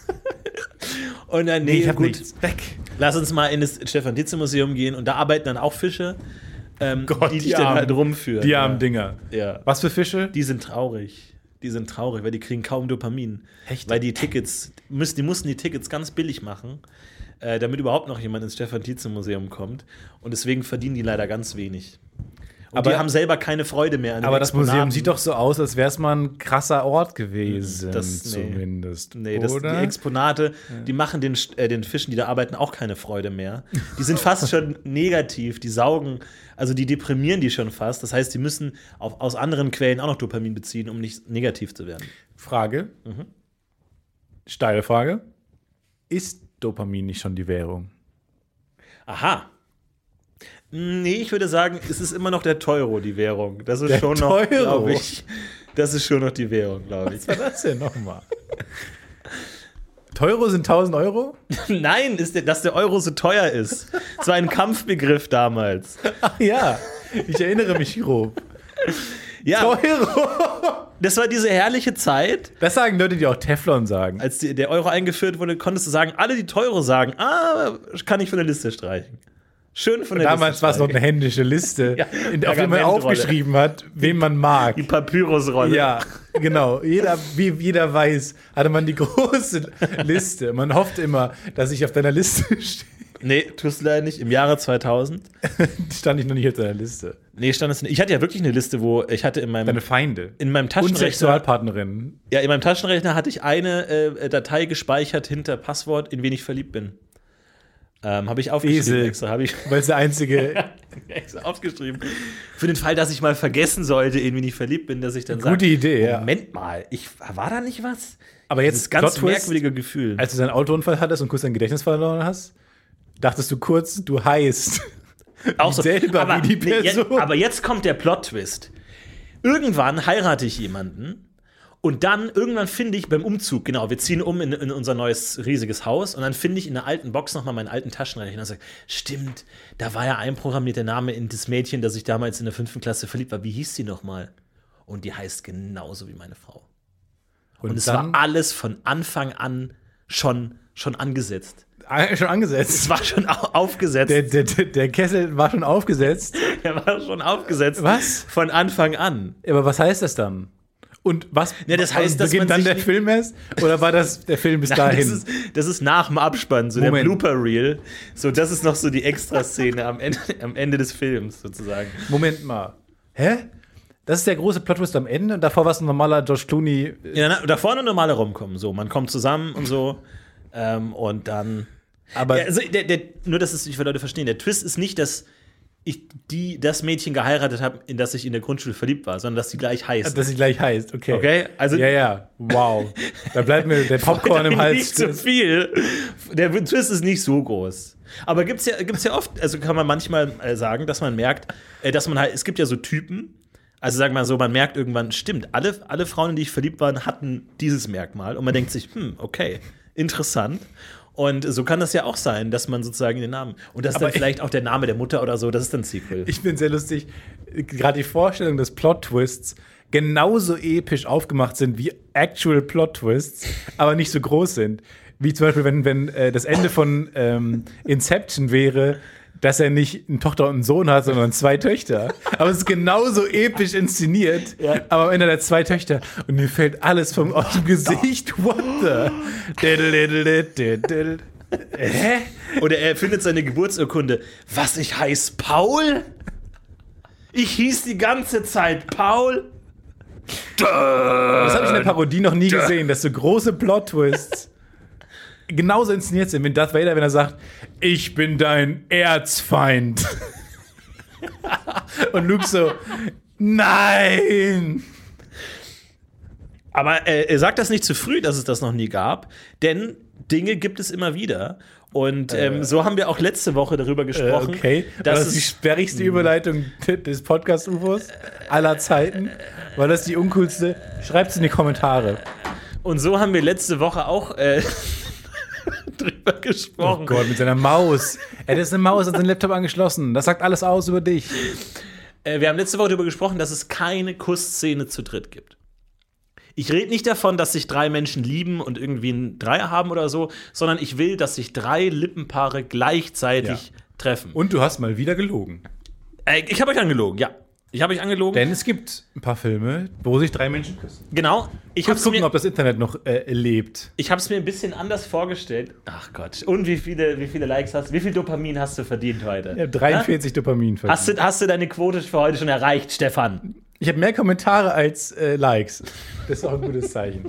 Und dann, nee, Nee, ich hab gut. nichts. Weg. Lass uns mal in das Stefan-Tietze-Museum gehen und da arbeiten dann auch Fische, ähm, Gott, die die dich dann armen- halt rumführen. Die ja. armen Dinger. Ja. Was für Fische? Die sind traurig. Die sind traurig, weil die kriegen kaum Dopamin. Echt? Weil die Tickets, müssen, die mussten die Tickets ganz billig machen, äh, damit überhaupt noch jemand ins Stefan-Tietze-Museum kommt. Und deswegen verdienen die leider ganz wenig. Und Aber- die haben selber keine Freude mehr an den Aber das Museum Exponaten. sieht doch so aus, als wäre es mal ein krasser Ort gewesen, Das- nee. zumindest. Nee, das, die oder? Exponate, die machen den, äh, den Fischen, die da arbeiten, auch keine Freude mehr. Die sind fast schon negativ, die saugen, also die deprimieren die schon fast. Das heißt, die müssen auf, aus anderen Quellen auch noch Dopamin beziehen, um nicht negativ zu werden. Frage. Mhm. Steile Frage. Ist Dopamin nicht schon die Währung? Aha. Nee, ich würde sagen, es ist immer noch der Teuro, die Währung. Das ist Der schon noch, Teuro? glaube ich. Das ist schon noch die Währung, glaube ich. Was war das denn nochmal? Teuro sind tausend Euro? Nein, ist der, dass der Euro so teuer ist. Das war ein Kampfbegriff damals. Ach ja, ich erinnere mich grob. Ja, Euro! das war diese herrliche Zeit, Das sagen Leute, die auch Teflon sagen. als die, der Euro eingeführt wurde, konntest du sagen, alle, die Teuro sagen, ah, kann ich von der Liste streichen. Schön von der Damals Liste war es noch eine streichen. händische Liste, Ja, in, auf der man Pergamentrolle. aufgeschrieben hat, wen man mag. Die Papyrusrolle. Ja, genau. Jeder, wie jeder weiß, hatte man die große Liste. Man hofft immer, dass ich auf deiner Liste stehe. Nee, tust du leider nicht. Im Jahre zweitausend. Stand ich noch nicht auf deiner Liste. Nee, stand es nicht. Ich hatte ja wirklich eine Liste, wo ich hatte in meinem, Deine Feinde. in meinem Und Taschenrechner, Sexualpartnerinnen. ja, in meinem Taschenrechner hatte ich eine äh, Datei gespeichert hinter Passwort, in wen ich verliebt bin. Ähm, habe ich aufgeschrieben Esel. extra. Habe ich Weil es der einzige extra aufgeschrieben. Für den Fall, dass ich mal vergessen sollte, in wen ich verliebt bin, dass ich dann sage, gute Idee, ja. Moment mal, ich, war da nicht was? Aber Das jetzt ist ganz Plot-Twist, merkwürdige Gefühl. als du deinen Autounfall hattest und kurz dein Gedächtnis verloren hast, dachtest du kurz, du heißt Auch so. selber aber, wie die nee, Person. jetzt, aber jetzt kommt der Plot-Twist. Irgendwann heirate ich jemanden Und dann irgendwann finde ich beim Umzug, genau, wir ziehen um in, in unser neues riesiges Haus und dann finde ich in der alten Box nochmal meinen alten Taschenrechner und sage, stimmt, da war ja einprogrammiert der Name in das Mädchen, das ich damals in der fünften Klasse verliebt war. Wie hieß die nochmal? Und die heißt genauso wie meine Frau. Und, und es war alles von Anfang an schon, schon angesetzt. Schon angesetzt? Es war schon au- aufgesetzt. Der, der, der Kessel war schon aufgesetzt? Der war schon aufgesetzt. Was? Von Anfang an. Aber was heißt das dann? Und was ja, das heißt, dass beginnt man dann der Film erst? Oder war das der Film bis dahin? Das ist, das ist nach dem Abspann, so Moment. der Blooper-Reel. So, das ist noch so die Extraszene am Ende, am Ende des Films sozusagen. Moment mal. Hä? Das ist der große Plot-Twist am Ende und davor war es ein normaler George Clooney. Ja, na, davor eine normale Rom-Com. So, man kommt zusammen und so. Ähm, und dann. Aber ja, also, der, der, nur, dass es nicht für Leute verstehen. Der Twist ist nicht, dass ich die, das Mädchen geheiratet habe, in das ich in der Grundschule verliebt war, sondern dass sie gleich heißt. Dass sie gleich heißt, okay. Okay, also. Ja, ja, wow. Da bleibt mir der Popcorn im Hals. Nicht so viel. Der Twist ist nicht so groß. Aber gibt's ja, gibt's ja oft, also kann man manchmal äh, sagen, dass man merkt, äh, dass man halt, es gibt ja so Typen, also sagen wir mal so, man merkt irgendwann, stimmt, alle, alle Frauen, in die ich verliebt war, hatten dieses Merkmal. Und man denkt sich, hm, okay, interessant. Und so kann das ja auch sein, dass man sozusagen den Namen. Und das ist Aber dann vielleicht auch der Name der Mutter oder so, das ist dann Sequel. Ich finde sehr lustig, gerade die Vorstellung des Plot-Twists genauso episch aufgemacht sind wie actual Plot-Twists, aber nicht so groß sind. Wie zum Beispiel, wenn, wenn äh, das Ende von ähm, Inception wäre, dass er nicht eine Tochter und einen Sohn hat, sondern zwei Töchter. Aber es ist genauso episch inszeniert, Ja. aber am Ende hat er zwei Töchter und mir fällt alles vom aus dem Gesicht. What the? Hä? Oder er findet seine Geburtsurkunde. Was, ich heiß Paul? Ich hieß die ganze Zeit Paul? Das habe ich in der Parodie noch nie gesehen, dass so große Plot-Twists genauso inszeniert sind, wie Darth Vader, wenn er sagt, ich bin dein Erzfeind. Und Luke so, nein! Aber äh, er sagt das nicht zu früh, dass es das noch nie gab, denn Dinge gibt es immer wieder. Und ähm, Äh, so haben wir auch letzte Woche darüber gesprochen. Äh, okay, dass war das die es, sperrigste Überleitung des Podcast-U F Os aller Zeiten? War das die uncoolste? Schreibt's in die Kommentare. und so haben wir letzte Woche auch äh, drüber gesprochen. Oh Gott, mit seiner Maus. Er hat eine Maus an seinen Laptop angeschlossen. Das sagt alles aus über dich. Äh, wir haben letzte Woche darüber gesprochen, dass es keine Kussszene zu dritt gibt. Ich rede nicht davon, dass sich drei Menschen lieben und irgendwie einen Dreier haben oder so, sondern ich will, dass sich drei Lippenpaare gleichzeitig Ja. treffen. Und du hast mal wieder gelogen. Äh, ich habe euch angelogen, ja. Ich habe euch angelogen. Denn es gibt ein paar Filme, wo sich drei Menschen küssen. Genau. Ich Kurz habe gucken, mir, ob das Internet noch äh, lebt. ich hab's mir ein bisschen anders vorgestellt. Ach Gott. Und wie viele, wie viele Likes hast du? Wie viel Dopamin hast du verdient heute? Ich habe dreiundvierzig Dopamin verdient. Hast du, hast du deine Quote für heute schon erreicht, Stefan? Ich habe mehr Kommentare als äh, Likes. Das ist auch ein gutes Zeichen.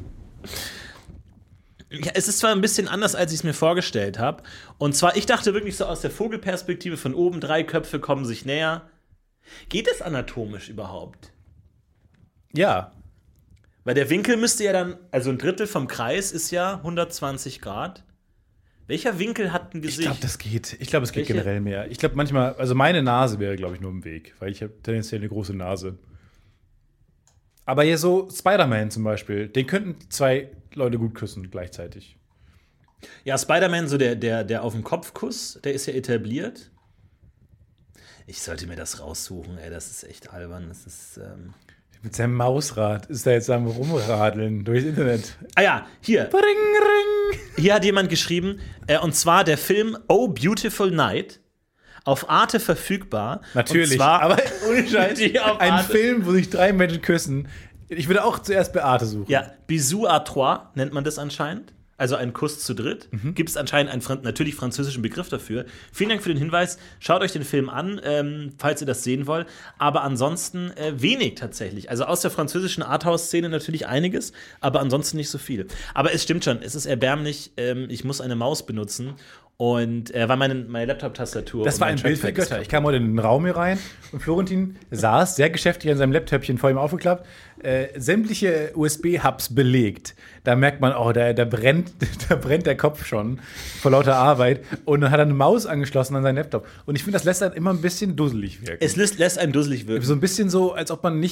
Ja, es ist zwar ein bisschen anders, als ich es mir vorgestellt habe. Und zwar, ich dachte wirklich so aus der Vogelperspektive von oben, drei Köpfe kommen sich näher. Geht es anatomisch überhaupt? Ja. Weil der Winkel müsste ja dann, also ein Drittel vom Kreis ist ja hundertzwanzig Grad. Welcher Winkel hat ein Ich Gesicht? glaube, das geht. Ich glaube, es geht Welche? generell mehr. Ich glaube manchmal, also meine Nase wäre, glaube ich, nur im Weg, weil ich habe tendenziell eine große Nase. Aber hier so Spider-Man zum Beispiel, den könnten zwei Leute gut küssen gleichzeitig. Ja, Spider-Man, so der, der, der auf dem Kopfkuss, der ist ja etabliert. Ich sollte mir das raussuchen, ey, das ist echt albern. Das ist, ähm Mit seinem Mausrad ist da jetzt am Rumradeln durchs Internet. Ah ja, hier. Ring, ring. Hier hat jemand geschrieben, äh, und zwar der Film Oh Beautiful Night, auf Arte verfügbar. Natürlich, Und zwar, aber ohne Scheiß, Die auf ein Arte. Film, wo sich drei Menschen küssen. Ich würde auch zuerst Beate suchen. Ja, Bisous à trois nennt man das anscheinend. Also ein Kuss zu dritt. Mhm. Gibt es anscheinend einen Fran- natürlich französischen Begriff dafür. Vielen Dank für den Hinweis. Schaut euch den Film an, ähm, falls ihr das sehen wollt. Aber ansonsten äh, wenig tatsächlich. Also aus der französischen Arthouse-Szene natürlich einiges, aber ansonsten nicht so viel. Aber es stimmt schon, es ist erbärmlich. Ähm, ich muss eine Maus benutzen. Und äh, weil meine, meine Laptop-Tastatur. Das und war mein ein Bild für Trackpad ist Götter. Ich kam heute in den Raum hier rein und Florentin saß sehr geschäftig an seinem Laptopchen vor ihm aufgeklappt, äh, sämtliche U S B-Hubs belegt. Da merkt man, oh, da, da, brennt, da brennt der Kopf schon vor lauter Arbeit. Und dann hat er eine Maus angeschlossen an seinen Laptop. Und ich finde, das lässt dann immer ein bisschen dusselig wirken. Es lässt, lässt einen dusselig wirken. So ein bisschen so, als ob man nicht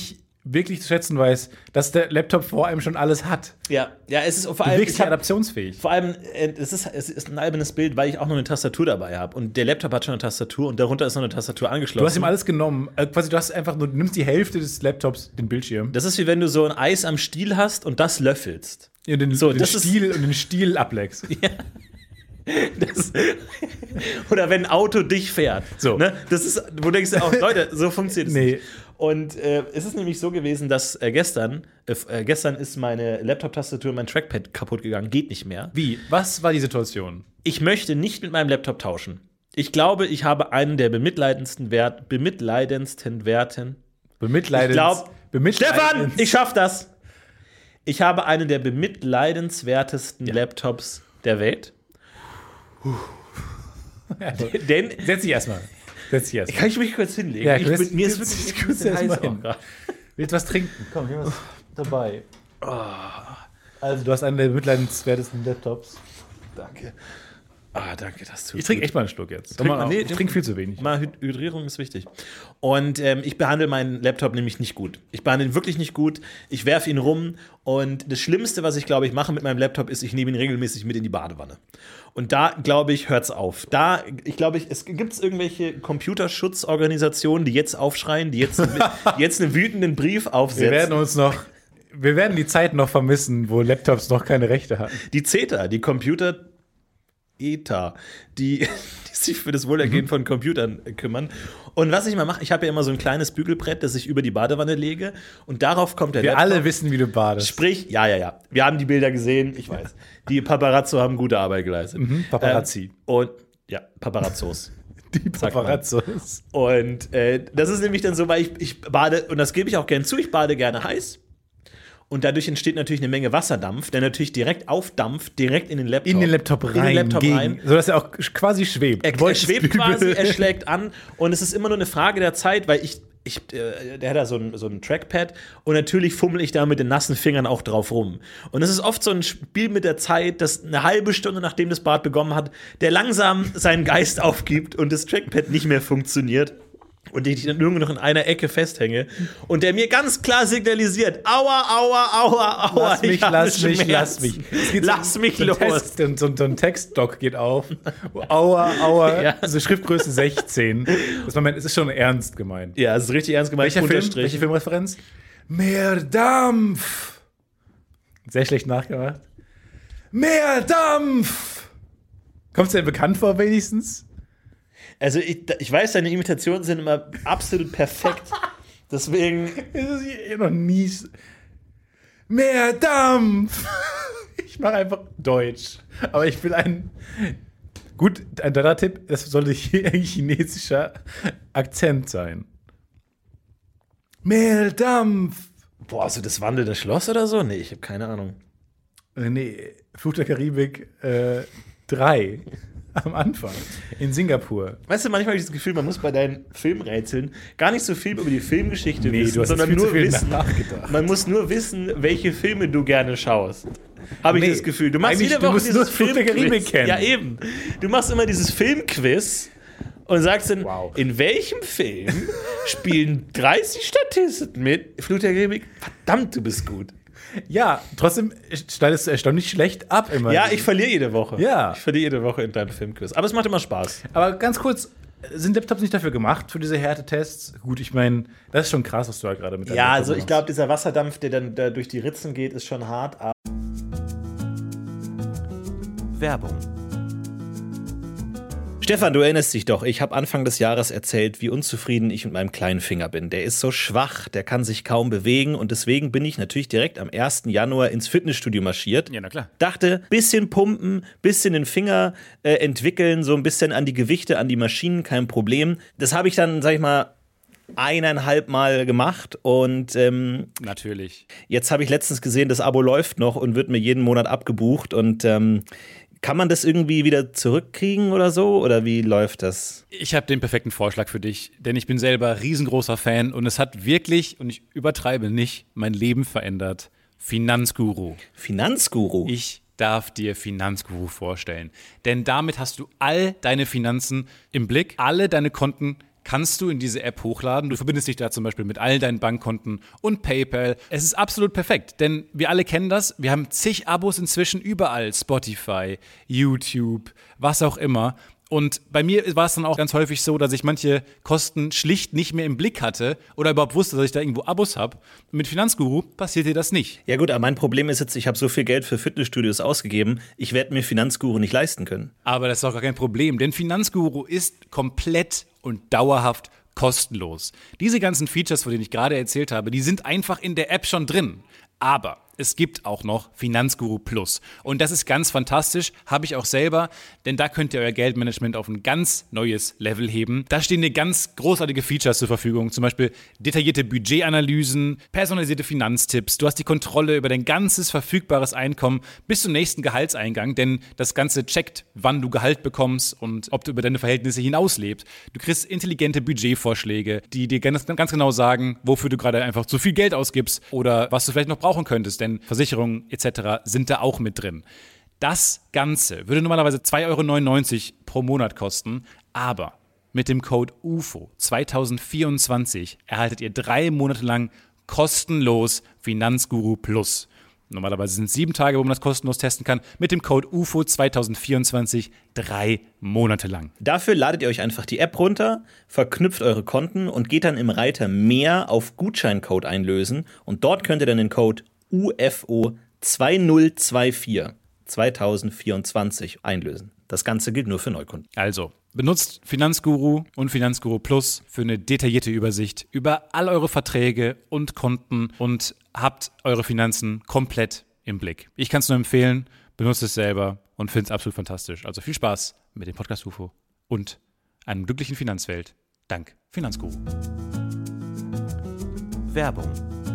wirklich zu schätzen weiß, dass der Laptop vor allem schon alles hat. Ja, ja, es ist vor Du allem wirkst ich ja hab, adaptionsfähig. vor allem äh, es ist es ist ein albernes Bild, weil ich auch noch eine Tastatur dabei habe und der Laptop hat schon eine Tastatur und darunter ist noch eine Tastatur angeschlossen. Du hast ihm alles genommen. Äh, quasi, du hast einfach nur, du nimmst die Hälfte des Laptops, den Bildschirm. Das ist wie wenn du so ein Eis am Stiel hast und das löffelst. Ja, den, So, den das ist- Stiel und den Stiel ableckst. Das, oder wenn ein Auto dich fährt. So. Ne? Das ist, wo denkst du auch, Leute, so funktioniert es Nee. nicht. Und äh, es ist nämlich so gewesen, dass äh, gestern, äh, gestern ist meine Laptop-Tastatur und mein Trackpad kaputt gegangen, geht nicht mehr. Wie? Was war die Situation? Ich möchte nicht mit meinem Laptop tauschen. Ich glaube, ich habe einen der bemitleidendsten Wert, bemitleidendsten Werten. Bemitleidens. Ich glaub- bemitleidens. Stefan, ich schaff das. Ich habe einen der bemitleidenswertesten Laptops der Welt. Also, Denn setz dich erstmal. Setz dich erstmal. kann ich mich kurz hinlegen? Ja, ich kurz- bin, mir ist kurz- wirklich kurz ein bisschen erst heiß mal auch hin. gerade. Willst du was trinken? Komm, hier was dabei. Also, du hast einen der bemitleidenswertesten Laptops. Danke. Ah, danke, das tut Ich trinke gut. echt mal einen Schluck jetzt. Trink Komm mal, mal, nee, ich trinke viel zu wenig. Mal Hy- Hydrierung ist wichtig. Und ähm, ich behandle meinen Laptop nämlich nicht gut. Ich behandle ihn wirklich nicht gut. Ich werfe ihn rum. Und das Schlimmste, was ich glaube ich mache mit meinem Laptop, ist, ich nehme ihn regelmäßig mit in die Badewanne. Und da, glaube ich, hört's auf. Da, ich glaube, ich, es gibt irgendwelche Computerschutzorganisationen, die jetzt aufschreien, die jetzt, die jetzt einen wütenden Brief aufsetzen. Wir werden uns noch, wir werden die Zeit noch vermissen, wo Laptops noch keine Rechte hatten. Die CETA, die Computer E T A, die, die sich für das Wohlergehen von Computern kümmern. Und was ich mal mache, ich habe ja immer so ein kleines Bügelbrett, das ich über die Badewanne lege und darauf kommt der Wir Laptop. alle wissen, wie du badest. Sprich, ja, ja, ja. Wir haben die Bilder gesehen, ich weiß. Die Paparazzo haben gute Arbeit geleistet. Paparazzi. Ähm, und ja, Paparazzos. Die sagt man. Paparazzos. Und äh, das ist nämlich dann so, weil ich, ich bade, und das gebe ich auch gern zu, ich bade gerne heiß. Und dadurch entsteht natürlich eine Menge Wasserdampf, der natürlich direkt aufdampft, direkt in den Laptop. In den Laptop rein. In den Laptop gegen, rein. Sodass er auch quasi schwebt. Er, Du er wolltest schwebt bügeln. quasi, er schlägt an. Und es ist immer nur eine Frage der Zeit, weil ich, ich äh, der hat da so ein, so ein Trackpad und natürlich fummel ich da mit den nassen Fingern auch drauf rum. Und es ist oft so ein Spiel mit der Zeit, das eine halbe Stunde, nachdem das Bad begonnen hat, der langsam seinen Geist aufgibt und das Trackpad nicht mehr funktioniert. Und ich dann nur noch in einer Ecke festhänge und der mir ganz klar signalisiert: Aua, aua, aua, aua. Lass mich, ich hab lass mich, Schmerzen. lass mich. Es geht so- Lass mich so ein los. Text, so, so, so ein Textdoc geht auf. Aua, aua. Ja. Also Schriftgröße sechzehn. Das Moment, es ist schon ernst gemeint. Ja, es ist richtig ernst gemeint. Welcher Film? Unterstrich. Welche Filmreferenz? Mehr Dampf. Sehr schlecht nachgemacht. Mehr Dampf. Kommt es dir bekannt vor, wenigstens? Also ich, ich weiß, deine Imitationen sind immer absolut perfekt. Deswegen, Das ist hier noch nie. s- Mehr Dampf. Ich mache einfach Deutsch. Aber ich will einen. Gut, ein dritter Tipp: Das sollte hier eigentlich chinesischer Akzent sein. Mehr Dampf. boah, so das wandelnde Schloss oder so? Nee, ich habe keine Ahnung. Äh, Nee, Fluch der Karibik äh, drei. Am Anfang. In Singapur. Weißt du, manchmal habe ich das Gefühl, man muss bei deinen Filmrätseln gar nicht so viel über die Filmgeschichte Nee, wissen, du hast sondern viel zu nur viel wissen. nachgedacht. Man muss nur wissen, welche Filme du gerne schaust. Habe ich Nee, das Gefühl. Du machst eigentlich, jede du Woche musst dieses nur Fluch der Karibik Filmquiz. kennen. Ja, eben. Du machst immer dieses Filmquiz und sagst dann, Wow. in welchem Film spielen dreißig Statisten mit? Fluch der Karibik? Verdammt, du bist gut. Ja, trotzdem schneidest du erstaunlich schlecht ab immer. Ja, ich verliere jede Woche. Ja. Ich verliere jede Woche in deinem Filmquiz. Aber es macht immer Spaß. Aber ganz kurz, sind Laptops nicht dafür gemacht, für diese Härtetests? Gut, ich meine, das ist schon krass, was du da gerade mit deinem Ja, Laptop also ich machst. glaube, dieser Wasserdampf, der dann da durch die Ritzen geht, ist schon hart. Aber Werbung. Stefan, du erinnerst dich doch, ich habe Anfang des Jahres erzählt, wie unzufrieden ich mit meinem kleinen Finger bin. Der ist so schwach, der kann sich kaum bewegen und deswegen bin ich natürlich direkt am ersten Januar ins Fitnessstudio marschiert. Ja, na klar. Dachte, bisschen pumpen, bisschen den Finger äh, entwickeln, so ein bisschen an die Gewichte, an die Maschinen, kein Problem. Das habe ich dann, sag ich mal, eineinhalb Mal gemacht und ähm, Natürlich. jetzt habe ich letztens gesehen, das Abo läuft noch und wird mir jeden Monat abgebucht und ähm, kann man das irgendwie wieder zurückkriegen oder so? Oder wie läuft das? Ich habe den perfekten Vorschlag für dich, denn ich bin selber riesengroßer Fan und es hat wirklich, und ich übertreibe nicht, mein Leben verändert. Finanzguru. Finanzguru? Ich darf dir Finanzguru vorstellen, denn damit hast du all deine Finanzen im Blick, alle deine Konten kannst du in diese App hochladen. Du verbindest dich da zum Beispiel mit all deinen Bankkonten und PayPal. Es ist absolut perfekt, denn wir alle kennen das. Wir haben zig Abos inzwischen überall. Spotify, YouTube, was auch immer. Und bei mir war es dann auch ganz häufig so, dass ich manche Kosten schlicht nicht mehr im Blick hatte oder überhaupt wusste, dass ich da irgendwo Abos habe. Mit Finanzguru passiert dir das nicht. Ja gut, aber mein Problem ist jetzt, ich habe so viel Geld für Fitnessstudios ausgegeben, ich werde mir Finanzguru nicht leisten können. Aber das ist auch gar kein Problem, denn Finanzguru ist komplett und dauerhaft kostenlos. Diese ganzen Features, von denen ich gerade erzählt habe, die sind einfach in der App schon drin. Aber es gibt auch noch Finanzguru Plus. Und das ist ganz fantastisch, habe ich auch selber, denn da könnt ihr euer Geldmanagement auf ein ganz neues Level heben. Da stehen dir ganz großartige Features zur Verfügung, zum Beispiel detaillierte Budgetanalysen, personalisierte Finanztipps. Du hast die Kontrolle über dein ganzes verfügbares Einkommen bis zum nächsten Gehaltseingang, denn das Ganze checkt, wann du Gehalt bekommst und ob du über deine Verhältnisse hinauslebst. Du kriegst intelligente Budgetvorschläge, die dir ganz, ganz genau sagen, wofür du gerade einfach zu viel Geld ausgibst oder was du vielleicht noch brauchen könntest, denn Versicherungen et cetera sind da auch mit drin. Das Ganze würde normalerweise zwei Euro neunundneunzig pro Monat kosten, aber mit dem Code U F O zwanzig vierundzwanzig erhaltet ihr drei Monate lang kostenlos Finanzguru Plus. Normalerweise sind es sieben Tage, wo man das kostenlos testen kann. Mit dem Code U F O zwanzig vierundzwanzig drei Monate lang. Dafür ladet ihr euch einfach die App runter, verknüpft eure Konten und geht dann im Reiter Mehr auf Gutscheincode einlösen. Und dort könnt ihr dann den Code U F O zwanzig vierundzwanzig zwanzig vierundzwanzig einlösen. Das Ganze gilt nur für Neukunden. Also, benutzt Finanzguru und Finanzguru Plus für eine detaillierte Übersicht über all eure Verträge und Konten und habt eure Finanzen komplett im Blick. Ich kann es nur empfehlen, benutzt es selber und finde es absolut fantastisch. Also viel Spaß mit dem Podcast U F O und einer glücklichen Finanzwelt. Dank Finanzguru. Werbung.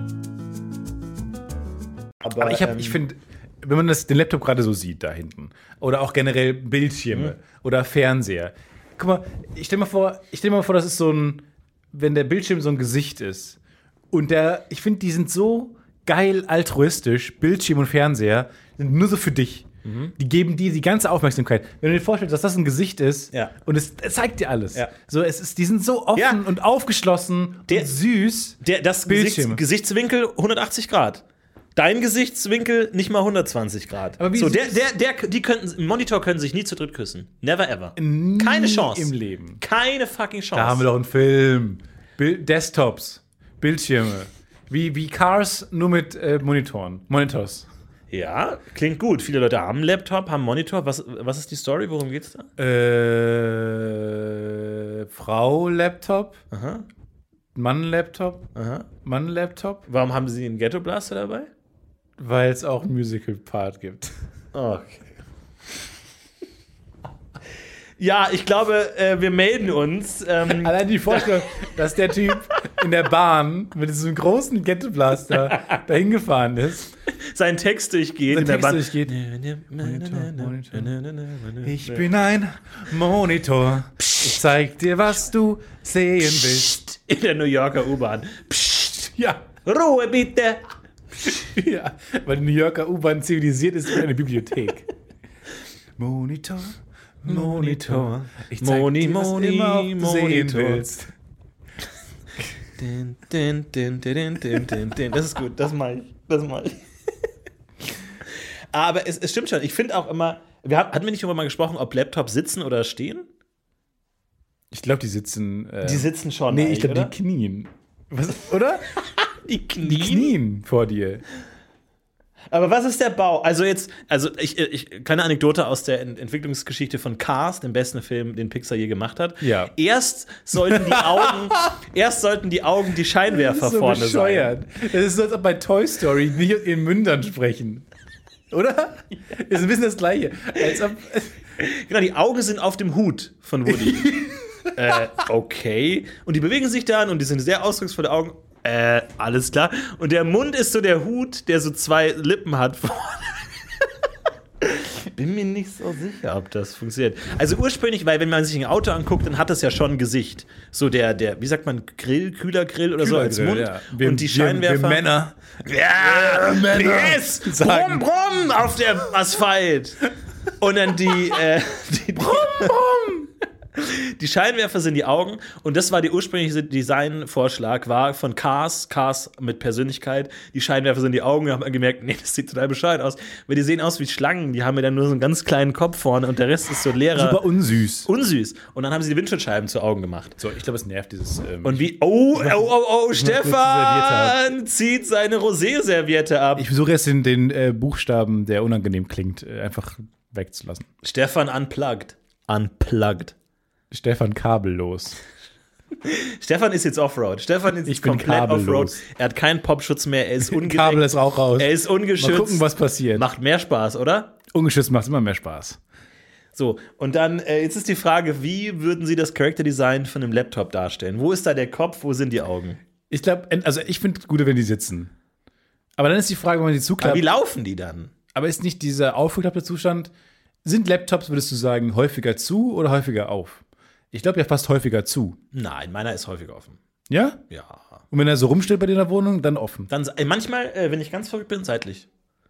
Aber, Aber ich, ähm, ich finde, wenn man das, den Laptop gerade so sieht da hinten oder auch generell Bildschirme mhm. oder Fernseher. Guck mal, ich stell mal vor, ich stell mal vor, das ist so ein, wenn der Bildschirm so ein Gesicht ist und der, ich finde, die sind so geil altruistisch, Bildschirm und Fernseher, sind nur so für dich. Mhm. Die geben dir die ganze Aufmerksamkeit. Wenn du dir vorstellst, dass das ein Gesicht ist ja. und es, es zeigt dir alles. Ja. So, es ist, die sind so offen ja. und aufgeschlossen der, und süß. Der, das Gesichts, Gesichtswinkel hundertachtzig Grad. Dein Gesichtswinkel nicht mal hundertzwanzig Grad. Aber wie so, der, der, der, die könnten, im Monitor können sich nie zu dritt küssen. Never ever. Nie Keine Chance. Im Leben. Keine fucking Chance. Da haben wir doch einen Film. Bild, Desktops. Bildschirme. Wie, wie Cars, nur mit äh, Monitoren. Monitors. Ja, klingt gut. Viele Leute haben einen Laptop, haben einen Monitor. Was, was ist die Story? Worum geht's da? Äh, Frau Laptop. Aha. Mann Laptop. Aha. Mann Laptop. Warum haben sie einen Ghetto Blaster dabei? Weil es auch einen Musical-Part gibt. Okay. Ja, ich glaube, äh, wir melden uns. Ähm, Allein die Vorstellung, dass der Typ in der Bahn mit diesem großen Ghetto-Blaster dahin gefahren ist. Seinen Text durchgeht. Sein in der Text Bahn. durchgeht. Monitor, Monitor. Ich bin ein Monitor. Ich zeig dir, was du sehen willst. In der New Yorker U-Bahn. Psst. Ja. Ruhe bitte. Ja, weil die New Yorker U-Bahn zivilisiert ist wie eine Bibliothek. Monitor, Monitor. Ich zeig Moni, dir, was Moni, immer du sehen Monitor. willst. Din, din, din, din, din, din, din. Das ist gut, das mach ich. Das mach ich. Aber es, es stimmt schon, ich finde auch immer, wir haben, hatten wir nicht darüber mal gesprochen, ob Laptops sitzen oder stehen? Ich glaube, die sitzen. Äh, die sitzen schon. Nee, ich glaube, die knien. Was, oder? Die knien? Die knien vor dir. Aber was ist der Bau? Also jetzt, also ich, ich kleine Anekdote aus der Ent- Entwicklungsgeschichte von Cars, dem besten Film, den Pixar je gemacht hat. Ja. Erst sollten die Augen, erst sollten die Augen die Scheinwerfer das ist so vorne bescheuert. sein. Das ist so, als ob bei Toy Story nicht in Mündern sprechen. Oder? Das ist ein bisschen das Gleiche. Als ob Genau, die Augen sind auf dem Hut von Woody. äh, okay. Und die bewegen sich dann und die sind sehr ausdrucksvolle Augen. Äh, alles klar. Und der Mund ist so der Hut, der so zwei Lippen hat vorne. Bin mir nicht so sicher, ob das funktioniert. Also ursprünglich, weil wenn man sich ein Auto anguckt, dann hat das ja schon ein Gesicht. So der, der, wie sagt man, Grill, Kühlergrill oder so als Mund. Ja. Wir, und die Scheinwerfer. Wir, wir Männer. Ja, Männer. Yes! Brumm, brumm auf dem Asphalt. Und dann die, äh, die, die Brumm, brumm. Die Scheinwerfer sind die Augen und das war der ursprüngliche Designvorschlag, war von Cars, Cars mit Persönlichkeit. Die Scheinwerfer sind die Augen, wir haben gemerkt, nee, das sieht total bescheuert aus, weil die sehen aus wie Schlangen, die haben ja dann nur so einen ganz kleinen Kopf vorne und der Rest ist so leerer. Super unsüß. Unsüß. Und dann haben sie die Windschutzscheiben zu Augen gemacht. So, ich glaube, es nervt dieses. Ähm, Und wie, oh, oh, oh, oh, Stefan zieht seine Rosé-Serviette ab. ich versuche jetzt den, den äh, Buchstaben, der unangenehm klingt, äh, einfach wegzulassen. Stefan unplugged. Unplugged. Stefan kabellos. Stefan ist jetzt Offroad. Stefan ist Ich bin komplett kabellos. Offroad. Er hat keinen Popschutz mehr. Er ist ungedeckt. Kabel ist auch raus. Er ist ungeschützt. Mal gucken, was passiert. Macht mehr Spaß, oder? Ungeschützt macht immer mehr Spaß. So, und dann, äh, jetzt ist die Frage, wie würden Sie das Character Design von einem Laptop darstellen? Wo ist da der Kopf, wo sind die Augen? Ich glaube, also ich finde es gut, wenn die sitzen. Aber dann ist die Frage, wenn man die Aber zuklappt. wie laufen die dann? Aber ist nicht dieser aufgeklappte Zustand, sind Laptops, würdest du sagen, häufiger zu oder häufiger auf? Ich glaube ja fast häufiger zu. Nein, meiner ist häufig offen. Ja? Ja. Und wenn er so rumsteht bei dir in der Wohnung, dann offen. Dann, äh, manchmal, äh, wenn ich ganz verrückt bin, seitlich.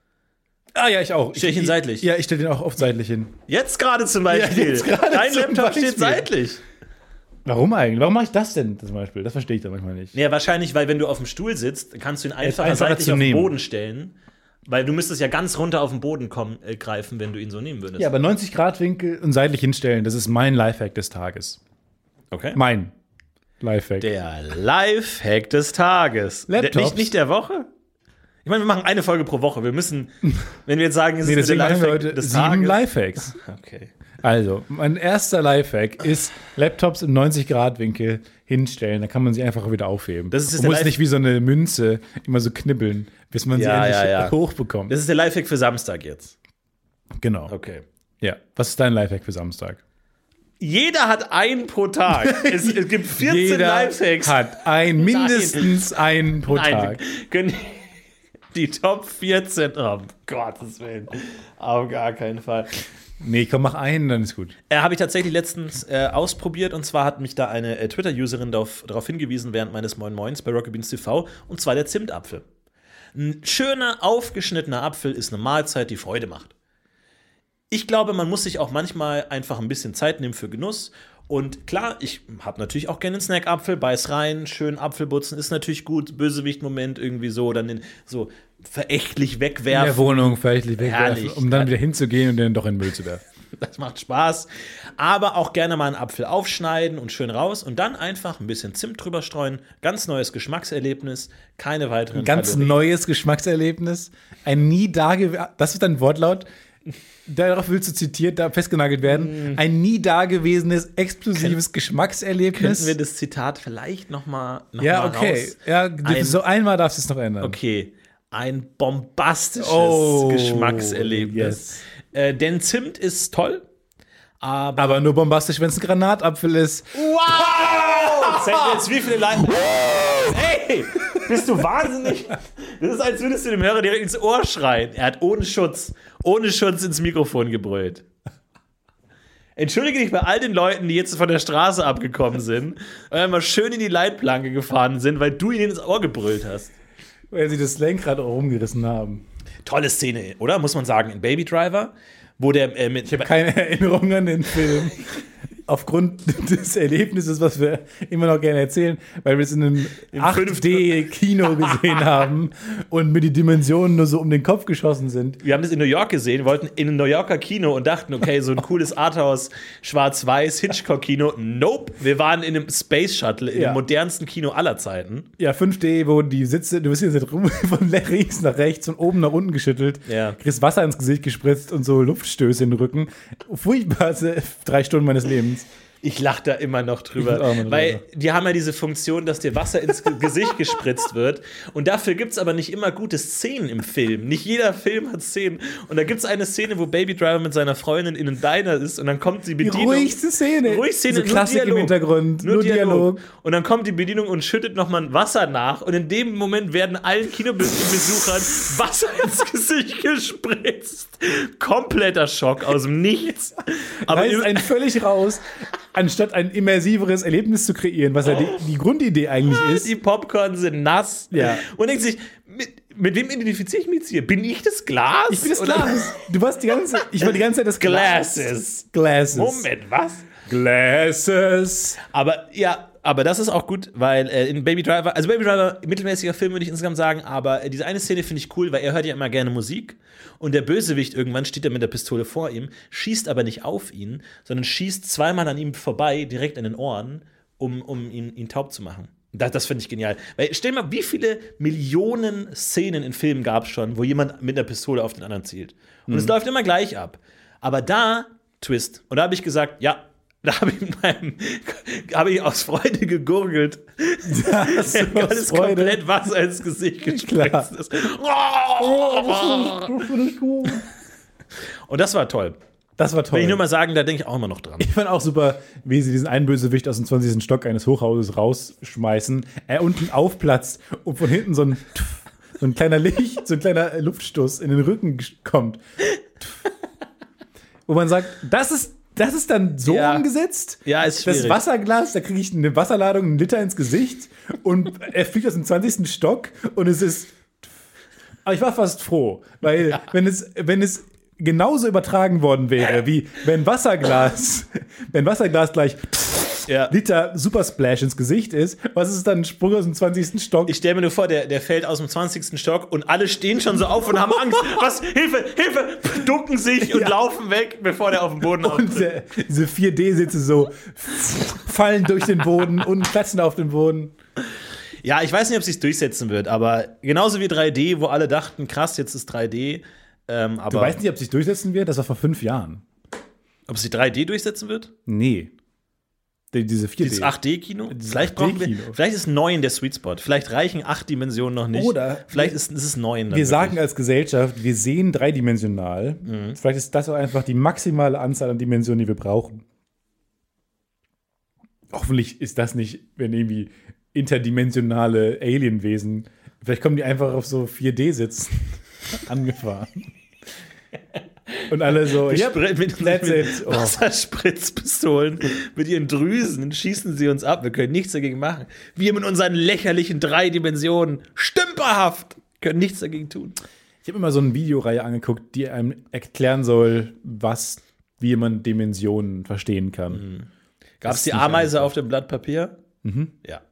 Ah ja, ich auch. Stell ich ihn seitlich? Ja, ich stelle den auch oft seitlich hin. Jetzt gerade zum Beispiel. Ja, jetzt gerade Dein zum Laptop Beispiel. steht seitlich. Warum eigentlich? Warum mache ich das denn zum Beispiel? Das verstehe ich dann manchmal nicht. Ja, wahrscheinlich, weil wenn du auf dem Stuhl sitzt, kannst du ihn einfacher, einfacher seitlich zu auf den nehmen. Boden stellen. Weil du müsstest ja ganz runter auf den Boden kommen, äh, greifen, wenn du ihn so nehmen würdest. Ja, aber neunzig Grad Winkel und seitlich hinstellen, das ist mein Lifehack des Tages. Okay. Mein Lifehack. Der Lifehack des Tages. Laptops. Der, nicht, nicht der Woche? Ich meine, wir machen eine Folge pro Woche. Wir müssen, wenn wir jetzt sagen, es nee, ist der deswegen machen wir Lifehack heute des sieben Tages. Lifehacks. Okay. Also, mein erster Lifehack ist Laptops im neunzig Grad Winkel hinstellen. Da kann man sie einfach wieder aufheben. Das ist man der muss Life- nicht wie so eine Münze immer so knibbeln, bis man Ja, sie endlich ja, ja. hochbekommt. Das ist der Lifehack für Samstag jetzt. Genau. Okay. Ja. Was ist dein Lifehack für Samstag? Jeder hat einen pro Tag. es, es gibt vierzehn Jeder Lifehacks. hat ein, mindestens einen pro Nein, Tag. wir können die Top vierzehn, oh, um Gottes Willen, auf gar keinen Fall. Nee, komm, mach einen, dann ist gut. Äh, Habe ich tatsächlich letztens äh, ausprobiert und zwar hat mich da eine äh, Twitter-Userin darauf, darauf hingewiesen während meines Moin Moins bei Rocket Beans T V und zwar der Zimtapfel. Ein schöner, aufgeschnittener Apfel ist eine Mahlzeit, die Freude macht. Ich glaube, man muss sich auch manchmal einfach ein bisschen Zeit nehmen für Genuss. Und klar, ich habe natürlich auch gerne einen Snack-Apfel, beiß rein, schön Apfelbutzen, ist natürlich gut, Bösewicht-Moment irgendwie so, dann den so verächtlich In wegwerfen. der Wohnung vielleicht wegwerfen, Herrlich. um dann wieder hinzugehen und den doch in den Müll zu werfen. Das macht Spaß. Aber auch gerne mal einen Apfel aufschneiden und schön raus und dann einfach ein bisschen Zimt drüber streuen. Ganz neues Geschmackserlebnis, keine weiteren Ein ganz Kalorien. neues Geschmackserlebnis. Ein nie dagewesen, das ist dein Wortlaut. Darauf willst du zitiert, da festgenagelt werden. Ein nie dagewesenes, explosives Geschmackserlebnis. Könnten wir das Zitat vielleicht noch mal, noch ja, mal okay. raus? Ja, Ein- so einmal darfst du es noch ändern. Okay, ein bombastisches Oh, Geschmackserlebnis. yes. Äh, denn Zimt ist toll, aber Aber nur bombastisch, wenn es ein Granatapfel ist. wow! Zählt jetzt wie viele Leute? Ey, bist du wahnsinnig? Das ist, als würdest du dem Hörer direkt ins Ohr schreien. Er hat ohne Schutz, ohne Schutz ins Mikrofon gebrüllt. Entschuldige dich bei all den Leuten, die jetzt von der Straße abgekommen sind und einmal schön in die Leitplanke gefahren sind, weil du ihnen ins Ohr gebrüllt hast. Weil sie das Lenkrad auch rumgerissen haben. Tolle Szene, oder? Muss man sagen, in Baby Driver, wo der äh, mit. Ich habe keine Erinnerung an den Film. Aufgrund des Erlebnisses, was wir immer noch gerne erzählen, weil wir es in einem acht D-Kino gesehen haben und mir die Dimensionen nur so um den Kopf geschossen sind. Wir haben das in New York gesehen, wollten in ein New Yorker Kino und dachten, okay, so ein cooles Arthouse, schwarz-weiß, Hitchcock-Kino. Nope, wir waren in einem Space Shuttle, in Ja. dem modernsten Kino aller Zeiten. Ja, fünf D, wo die Sitze, du bist hier rum von links nach rechts und oben nach unten geschüttelt, Ja. kriegst Wasser ins Gesicht gespritzt und so Luftstöße in den Rücken. Furchtbarste drei Stunden meines Lebens. Ich lache da immer noch drüber, Ich muss auch mal drüber. weil die haben ja diese Funktion, dass dir Wasser ins Ge- Gesicht gespritzt wird und dafür gibt es aber nicht immer gute Szenen im Film. Nicht jeder Film hat Szenen und da gibt es eine Szene, wo Baby Driver mit seiner Freundin in einem Diner ist und dann kommt die Die Bedienung. ruhigste Szene. Ruhig Szene, so nur Klassik Dialog. im Hintergrund, Nur, nur, Dialog. Dialog. Und dann kommt die Bedienung und schüttet nochmal Wasser nach und in dem Moment werden allen Kinobesuchern Wasser ins Gesicht gespritzt. Kompletter Schock aus dem Nichts. Aber Reißt im- einen völlig raus, anstatt ein immersiveres Erlebnis zu kreieren, was ja die, die Grundidee eigentlich ist. die Popcorn sind nass. Ja. Und denkt sich, mit, mit wem identifiziere ich mich jetzt hier? Bin ich das Glas? Ich bin das Oder- Glas. Du warst die ganze, ich war die ganze Zeit das Glas. Glasses. Glasses. Moment, was? Glasses. Aber ja, aber das ist auch gut, weil äh, in Baby Driver, also Baby Driver, mittelmäßiger Film, würde ich insgesamt sagen, aber äh, diese eine Szene finde ich cool, weil er hört ja immer gerne Musik und der Bösewicht irgendwann steht er mit der Pistole vor ihm, schießt aber nicht auf ihn, sondern schießt zweimal an ihm vorbei, direkt an den Ohren, um, um ihn, ihn taub zu machen. Das, das finde ich genial. Weil stell dir mal, wie viele Millionen Szenen in Filmen gab es schon, wo jemand mit einer Pistole auf den anderen zielt. Und es mhm. läuft immer gleich ab. Aber da, Twist. Und da habe ich gesagt, ja, da habe ich, hab ich aus Freude gegurgelt. Das ist alles komplett Wasser ins Gesicht gespritzt ist. Und das war toll. Das war toll. Will ich nur mal sagen, da denke ich auch immer noch dran. Ich fand auch super, wie sie diesen einen Bösewicht aus dem zwanzigsten Stock eines Hochhauses rausschmeißen. Er unten aufplatzt und von hinten so ein, so ein kleiner Licht, so ein kleiner Luftstoß in den Rücken kommt. Wo man sagt, das ist, das ist dann so ja. umgesetzt. Ja, ist schwierig. Das Wasserglas, da kriege ich eine Wasserladung, einen Liter ins Gesicht und er fliegt aus dem zwanzigsten Stock und es ist. Aber ich war fast froh, weil ja. wenn es, wenn es genauso übertragen worden wäre, wie wenn Wasserglas, wenn Wasserglas gleich ja. Liter Supersplash ins Gesicht ist, was ist dann ein Sprung aus dem zwanzigsten Stock? Ich stelle mir nur vor, der, der fällt aus dem zwanzigsten Stock und alle stehen schon so auf und haben Angst. Was? Hilfe, Hilfe! Ducken sich und ja. laufen weg, bevor der auf dem Boden auftritt. Und der, diese vier D-Sitze so fallen durch den Boden und platzen auf den Boden. Ja, ich weiß nicht, ob es sich durchsetzen wird, aber genauso wie drei D, wo alle dachten, krass, jetzt ist drei D. Ähm, aber du weißt nicht, ob es sich durchsetzen wird? Das war vor fünf Jahren. Ob es sich drei D durchsetzen wird? Nee. Die, diese vier D. Dieses acht D-Kino? Vielleicht, wir, vielleicht ist neun der Sweet Spot. Vielleicht reichen acht Dimensionen noch nicht. Oder vielleicht ist, ist es neun. Wir wirklich. sagen als Gesellschaft, wir sehen dreidimensional. Mhm. Vielleicht ist das auch einfach die maximale Anzahl an Dimensionen, die wir brauchen. Hoffentlich ist das nicht, wenn irgendwie interdimensionale Alienwesen, vielleicht kommen die einfach auf so vier D sitzen angefahren. Und alle so, ja, yep, mit, that's mit it. Oh. Wasserspritzpistolen, mit ihren Drüsen schießen sie uns ab. Wir können nichts dagegen machen. Wir mit unseren lächerlichen drei Dimensionen, stümperhaft, können nichts dagegen tun. Ich habe immer so eine Videoreihe angeguckt, die einem erklären soll, was, wie man Dimensionen verstehen kann. Mhm. Gab es die Ameise einfach auf dem Blatt Papier? Mhm. Ja.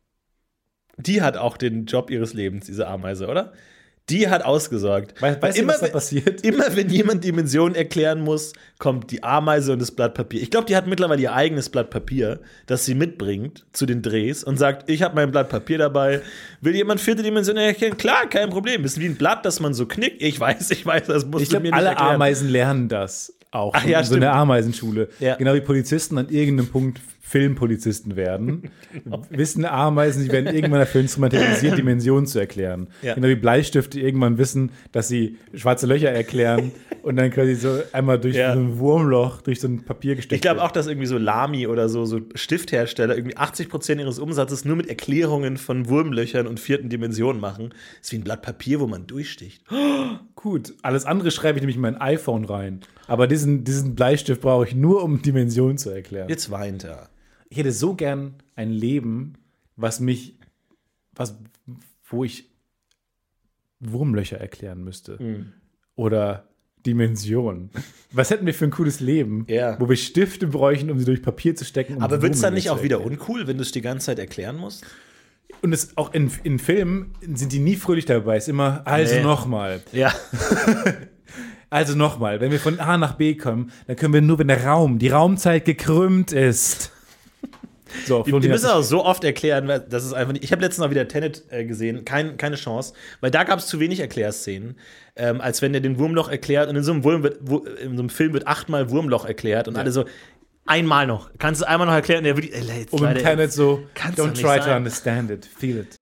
Die hat auch den Job ihres Lebens, diese Ameise, oder? Die hat ausgesorgt. Weißt, weißt du, immer, was da passiert? Immer wenn jemand Dimensionen erklären muss, kommt die Ameise und das Blatt Papier. Ich glaube, die hat mittlerweile ihr eigenes Blatt Papier, das sie mitbringt zu den Drehs und sagt, ich habe mein Blatt Papier dabei. Will jemand vierte Dimension erklären? Klar, kein Problem. Das ist wie ein Blatt, das man so knickt. Ich weiß, ich weiß, das musst ich du mir glaub, nicht alle erklären. Ameisen lernen das auch. Ach, ja, in so einer Ameisenschule. Ja. Genau wie Polizisten an irgendeinem Punkt Filmpolizisten werden. Genau. Wissen Ameisen, sie werden irgendwann dafür instrumentalisiert, Dimensionen zu erklären. Ja. Genau wie Bleistifte irgendwann wissen, dass sie schwarze Löcher erklären und dann quasi so einmal durch ja. so ein Wurmloch, durch so ein Papier gesteckt Ich glaube auch, dass irgendwie so Lamy oder so, so Stifthersteller irgendwie achtzig Prozent ihres Umsatzes nur mit Erklärungen von Wurmlöchern und vierten Dimensionen machen. Das ist wie ein Blatt Papier, wo man durchsticht. Oh, gut, alles andere schreibe ich nämlich in mein iPhone rein. Aber diesen, diesen Bleistift brauche ich nur, um Dimensionen zu erklären. Jetzt weint er. Ich hätte so gern ein Leben, was mich, was, wo ich Wurmlöcher erklären müsste. Mhm. Oder Dimensionen. Was hätten wir für ein cooles Leben, ja. wo wir Stifte bräuchten, um sie durch Papier zu stecken. Um Aber wird es dann nicht auch wieder uncool, wenn du es die ganze Zeit erklären musst? Und es auch in, in Filmen sind die nie fröhlich dabei. Es ist immer, also nee. nochmal. Ja. Also nochmal, wenn wir von A nach B kommen, dann können wir nur, wenn der Raum, die Raumzeit gekrümmt ist. So, die, die müssen auch so oft erklären, dass es einfach nicht. Ich habe letztens auch wieder Tenet äh, gesehen, Kein, keine Chance, weil da gab es zu wenig Erklärszenen, ähm, als wenn der den Wurmloch erklärt und in so einem, Wurm wird, wo, in so einem Film wird achtmal Wurmloch erklärt und ja. alle so, einmal noch, kannst du einmal noch erklären? Und der würde, ey, jetzt, und im Tenet so, don't try sein. to understand it, feel it.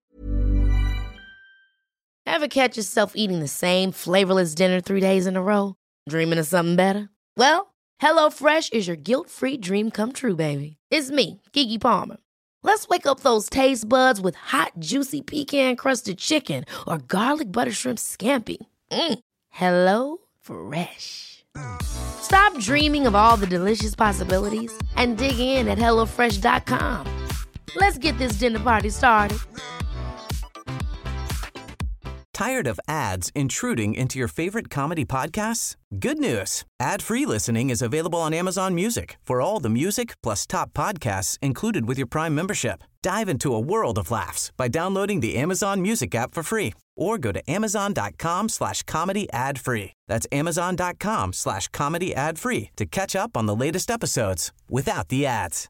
Ever catch yourself eating the same flavorless dinner three days in a row? Dreaming of something better? Well, HelloFresh is your guilt-free dream come true, baby. It's me, Keke Palmer. Let's wake up those taste buds with hot, juicy pecan-crusted chicken or garlic butter shrimp scampi. Mm. Hello Fresh. Stop dreaming of all the delicious possibilities and dig in at hello fresh dot com. Let's get this dinner party started. Tired of ads intruding into your favorite comedy podcasts? Good news. Ad-free listening is available on Amazon Music for all the music plus top podcasts included with your Prime membership. Dive into a world of laughs by downloading the Amazon Music app for free or go to amazon.com slash comedy ad free. That's amazon.com slash comedy ad free to catch up on the latest episodes without the ads.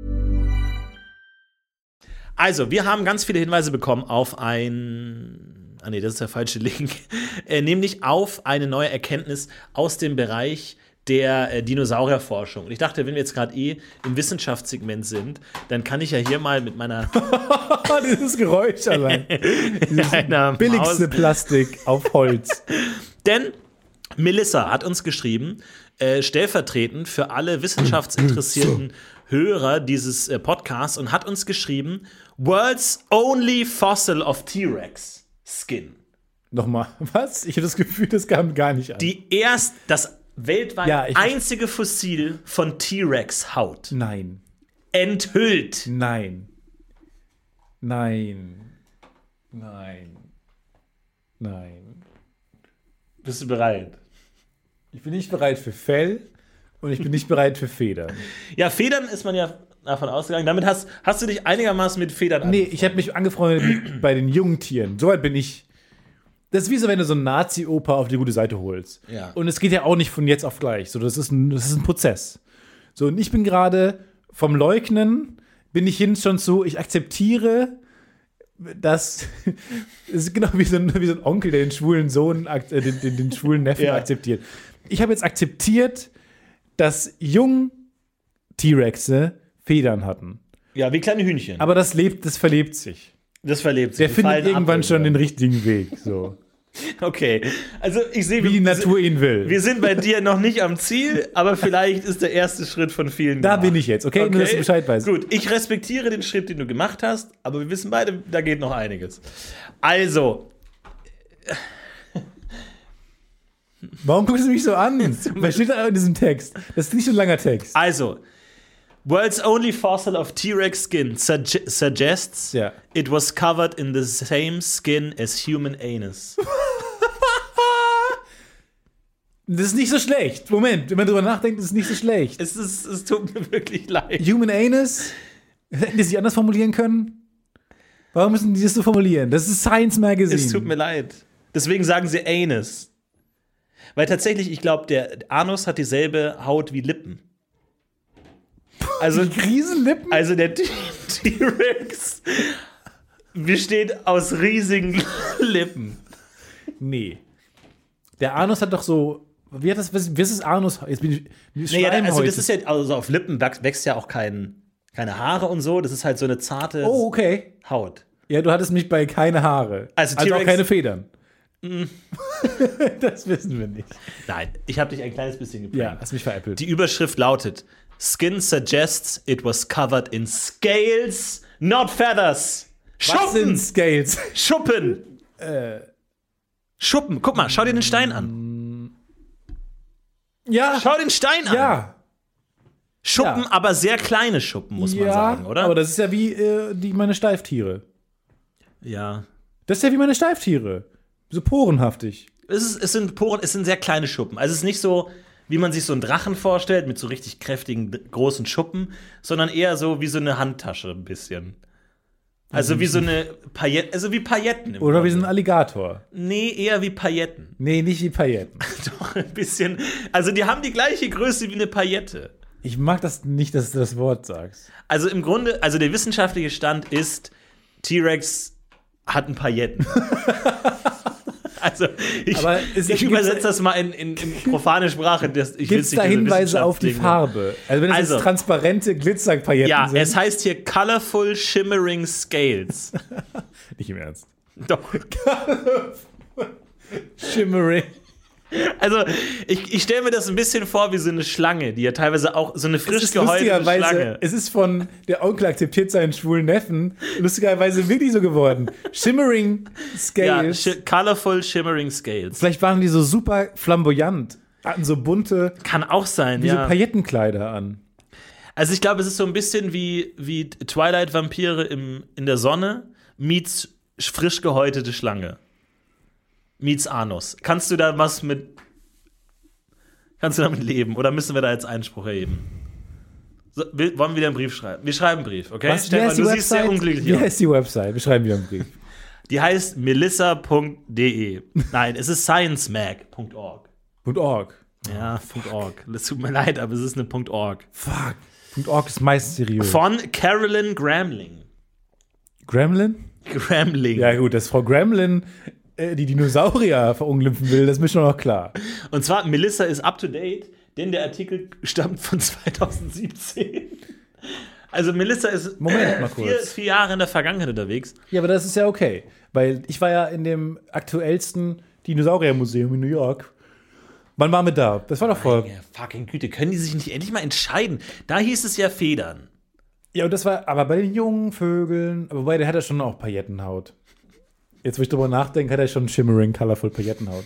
Also, wir haben ganz viele Hinweise bekommen auf ein, ah nee, das ist der falsche Link, äh, nämlich auf eine neue Erkenntnis aus dem Bereich der äh, Dinosaurierforschung. Und ich dachte, wenn wir jetzt gerade eh im Wissenschaftssegment sind, dann kann ich ja hier mal mit meiner Dieses Geräusch allein. Dieses billigste Plastik auf Holz. Denn Melissa hat uns geschrieben, äh, stellvertretend für alle wissenschaftsinteressierten Hörer dieses äh, Podcasts, und hat uns geschrieben, World's only fossil of T-Rex skin. Nochmal, was? Ich habe das Gefühl, das kam gar nicht an. Die erst, das weltweit Ja, ich- einzige Fossil von T-Rex-Haut. Nein. Enthüllt. Nein. Nein. Nein. Nein. Bist du bereit? Ich bin nicht bereit für Fell und ich bin nicht bereit für Federn. Ja, Federn ist man ja davon ausgegangen. Damit hast, hast du dich einigermaßen mit Federn Nee, ich habe mich angefreundet mit, bei den jungen Tieren. Soweit bin ich. Das ist wie so, wenn du so einen Nazi-Opa auf die gute Seite holst. Ja. Und es geht ja auch nicht von jetzt auf gleich. So, das ist ein, das ist ein Prozess. So, und ich bin gerade vom Leugnen, bin ich hin schon so, ich akzeptiere, dass es ist genau wie so, ein, wie so ein Onkel, der den schwulen Sohn, ak- äh, den, den, den schwulen Neffen Ja. akzeptiert. Ich habe jetzt akzeptiert, dass jung T-Rexe Federn hatten. Ja, wie kleine Hühnchen. Aber das lebt, das verlebt sich. das verlebt sich. Der Die findet fallen irgendwann ab schon den richtigen Weg. So. Okay. Also, ich sehe, Wie die wir- Natur ihn will. Wir sind bei dir noch nicht am Ziel, aber vielleicht ist der erste Schritt von vielen Da gemacht. bin ich jetzt, okay? Nur, dass du Bescheid weißt. Gut, ich respektiere den Schritt, den du gemacht hast, aber wir wissen beide, da geht noch einiges. Also, Warum guckst du mich so an? Was steht da in diesem Text? Das ist nicht so ein langer Text. also, World's only fossil of T-Rex skin sugge- suggests Ja. it was covered in the same skin as human anus. Das ist nicht so schlecht. Moment, wenn man drüber nachdenkt, ist es nicht so schlecht. es, ist, es tut mir wirklich leid. Human Anus? Hätten die sich anders formulieren können? Warum müssen die das so formulieren? Das ist Science Magazine. Es tut mir leid. Deswegen sagen sie Anus. Weil tatsächlich, ich glaube, der Anus hat dieselbe Haut wie Lippen. Also, Riesenlippen? also der T- T-Rex besteht aus riesigen Lippen. Nee. Der Anus hat doch so. Wie hat das? Was, was ist Anus? Jetzt bin ich. Naja, also Schleimhäute. das ist ja, also auf Lippen wächst, wächst ja auch kein, keine Haare und so. Das ist halt so eine zarte Oh, okay. Haut. Ja, du hattest mich bei keine Haare. Also also auch T-Rex- keine Federn. Das wissen wir nicht. Nein, ich habe dich ein kleines bisschen geprägt. Ja, hast mich veräppelt. Die Überschrift lautet: Skin suggests it was covered in scales, not feathers. Was sind Schuppen! Scales? Schuppen! Schuppen, guck mal, schau dir den Stein an. Ja. Schau den Stein an. Ja. Schuppen, Ja. aber sehr kleine Schuppen, muss man ja, sagen, oder? aber das ist ja wie äh, die, meine Steiftiere. ja. Das ist ja wie meine Steiftiere. So porenhaftig. Es, ist, es sind Poren, es sind sehr kleine Schuppen. Also es ist nicht so, wie man sich so einen Drachen vorstellt, mit so richtig kräftigen, d- großen Schuppen, sondern eher so wie so eine Handtasche ein bisschen. Also wie so eine Pailletten, also wie Pailletten. Im Oder wie so ein Grunde. Alligator. Nee, eher wie Pailletten. Nee, nicht wie Pailletten. Doch, ein bisschen. Also die haben die gleiche Größe wie eine Paillette. Ich mag das nicht, dass du das Wort sagst. Also im Grunde, also der wissenschaftliche Stand ist, T-Rex hat ein Pailletten. Also ich, Aber es- ich gibt's- übersetze das mal in, in, in profane Sprache. Das, ich Gibt es will's da nicht diese Hinweise auf die Wissenschaftsdinge. Farbe? Also wenn das Also- jetzt transparente Glitzerpailletten Ja, sind. es heißt hier Colorful Shimmering Scales. Nicht im Ernst. Doch. Shimmering. Also, ich, ich stelle mir das ein bisschen vor wie so eine Schlange, die ja teilweise auch so eine Es frisch ist gehäutete lustigerweise, Schlange. es ist von der Onkel akzeptiert seinen schwulen Neffen, lustigerweise wirklich so geworden. Shimmering Ja, Scales. shi Colorful Shimmering Scales. Vielleicht waren die so super flamboyant, hatten so bunte, Kann auch sein, wie so ja. Paillettenkleider an. Also, ich glaube, es ist so ein bisschen wie, wie Twilight-Vampire im, in der Sonne meets frisch gehäutete Schlange. meets Anus. Kannst du da was mit. Kannst du damit leben? Oder müssen wir da jetzt Einspruch erheben? So, wir, wollen wir wieder einen Brief schreiben? Wir schreiben einen Brief, okay? Was, Stefan, du siehst sehr unglücklich Wie aus. heißt die Website? Wir schreiben wieder einen Brief. Die heißt melissa punkt de. Nein, es ist sciencemag punkt org. .org. Ja, .org. Das tut mir leid, aber es ist eine .org. Fuck. .org ist meist seriös. Von Carolyn Gramling. Gremlin? Gramling. Ja gut, dass Frau Gremlin äh, die Dinosaurier verunglimpfen will, das ist mir schon noch klar. Und zwar, Melissa ist up to date, denn der Artikel stammt von zwanzig siebzehn. Also Melissa ist Moment mal vier, kurz. vier Jahre in der Vergangenheit unterwegs. Ja, aber das ist ja okay, weil ich war ja in dem aktuellsten Dinosauriermuseum in New York. Wann waren wir da? Das war doch vor. Ja, fucking Güte, können die sich nicht endlich mal entscheiden? Da hieß es ja Federn. Ja, und das war aber bei den jungen Vögeln, wobei der hat ja schon auch Paillettenhaut. Jetzt, wo ich drüber nachdenke, hat er schon shimmering, colorful Paillettenhaut.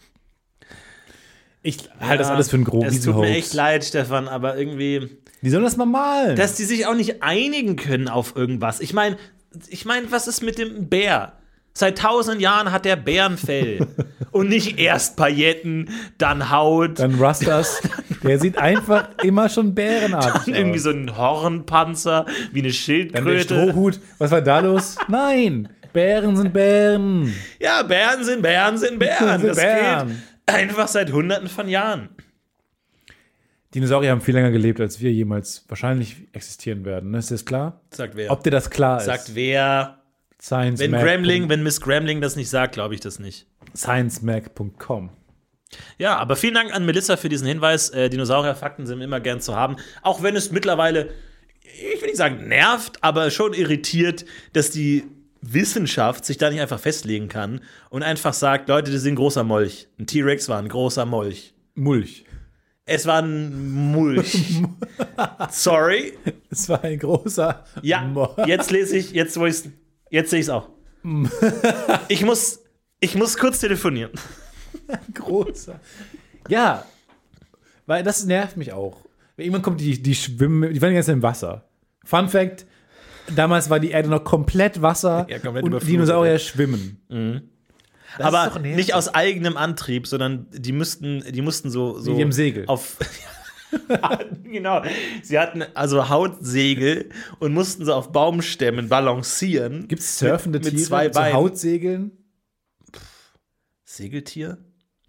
Ich halte das alles für einen groben Es tut mir echt leid, Stefan, aber irgendwie, Die sollen das mal malen. dass die sich auch nicht einigen können auf irgendwas. Ich meine, ich meine, was ist mit dem Bär? Seit tausend Jahren hat der Bärenfell. Und nicht erst Pailletten, dann Haut, Dann Rastas. Der sieht einfach immer schon bärenartig dann irgendwie aus. so ein Hornpanzer, wie eine Dann der Schildkröte. Strohhut. Was war da los? Nein. Bären sind Bären. Ja, Bären sind Bären sind Bären. Sind Das Bären. gilt einfach seit Hunderten von Jahren. Dinosaurier haben viel länger gelebt, als wir jemals wahrscheinlich existieren werden. Ist das klar? Sagt wer? Ob dir das klar Sagt ist? wer? Science Wenn Mag. Gremling, wenn Miss Gremling das nicht sagt, glaube ich das nicht. science mag punkt com. Ja, aber vielen Dank an Melissa für diesen Hinweis. Äh, Dinosaurier-Fakten sind immer gern zu haben. Auch wenn es mittlerweile, ich will nicht sagen nervt, aber schon irritiert, dass die Wissenschaft sich da nicht einfach festlegen kann und einfach sagt, Leute, das ist ein großer Molch. Ein T-Rex war ein großer Molch. Mulch. Es war ein Mulch. Sorry. Es war ein großer. Ja, Mo- jetzt lese ich, jetzt wo ich's, jetzt sehe ich es auch. Ich muss, ich muss kurz telefonieren. großer. Ja, weil das nervt mich auch. Irgendwann kommt die, die schwimmen, die waren die ganze Zeit im Wasser. Fun Fact: Damals war die Erde noch komplett Wasser Ja, komplett und überflutet. Dinosaurier schwimmen. Das ist Aber doch nervig. nicht aus eigenem Antrieb, sondern die müssten, die mussten so, so Wie im Segel. auf genau. Sie hatten also Hautsegel und mussten so auf Baumstämmen balancieren. Gibt es surfende mit, mit Tiere zwei mit so Beinen. Hautsegeln? Segeltier?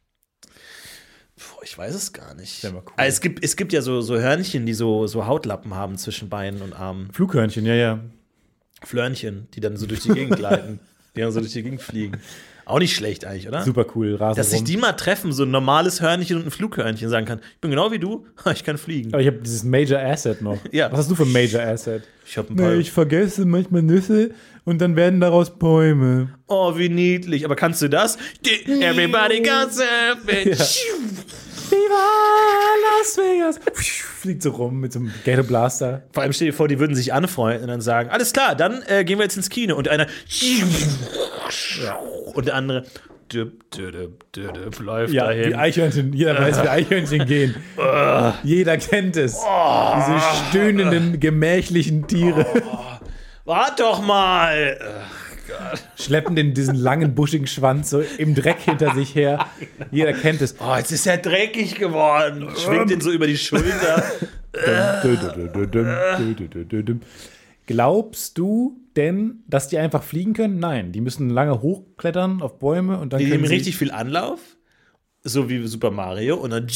Puh, ich weiß es gar nicht. Wär mal cool. Ah, es gibt, es gibt ja so, so Hörnchen, die so, so Hautlappen haben zwischen Beinen und Armen. Flughörnchen, ja, ja. Flörnchen, die dann so durch die Gegend gleiten. Die dann so durch die Gegend fliegen. Auch nicht schlecht eigentlich, oder? Super cool, Rasen Dass sich rum. die mal treffen, so ein normales Hörnchen und ein Flughörnchen sagen kann, ich bin genau wie du, ich kann fliegen. Aber ich habe dieses Major Asset noch. Ja. Was hast du für ein Major Asset? Ich habe ein paar. Nee, ich vergesse manchmal Nüsse und dann werden daraus Bäume. Oh, wie niedlich. Aber kannst du das? Everybody got surfing. Viva Las Vegas! Fliegt so rum mit so einem Ghetto Blaster. Vor allem stell dir vor, die würden sich anfreunden und dann sagen, alles klar, dann äh, gehen wir jetzt ins Kino. Und einer und der andere düpp, düpp, düpp, düpp, läuft Ja, dahin. die Eichhörnchen, jeder weiß, wie Eichhörnchen gehen. Jeder kennt es. Diese stöhnenden, gemächlichen Tiere. Wart doch mal. Schleppen den, diesen langen, buschigen Schwanz so im Dreck hinter sich her. Jeder kennt es. Oh, jetzt ist er dreckig geworden. Schwingt ihn so über die Schulter. Glaubst du denn, dass die einfach fliegen können? Nein, die müssen lange hochklettern auf Bäume und dann Die können nehmen sie richtig viel Anlauf. So wie Super Mario. Und dann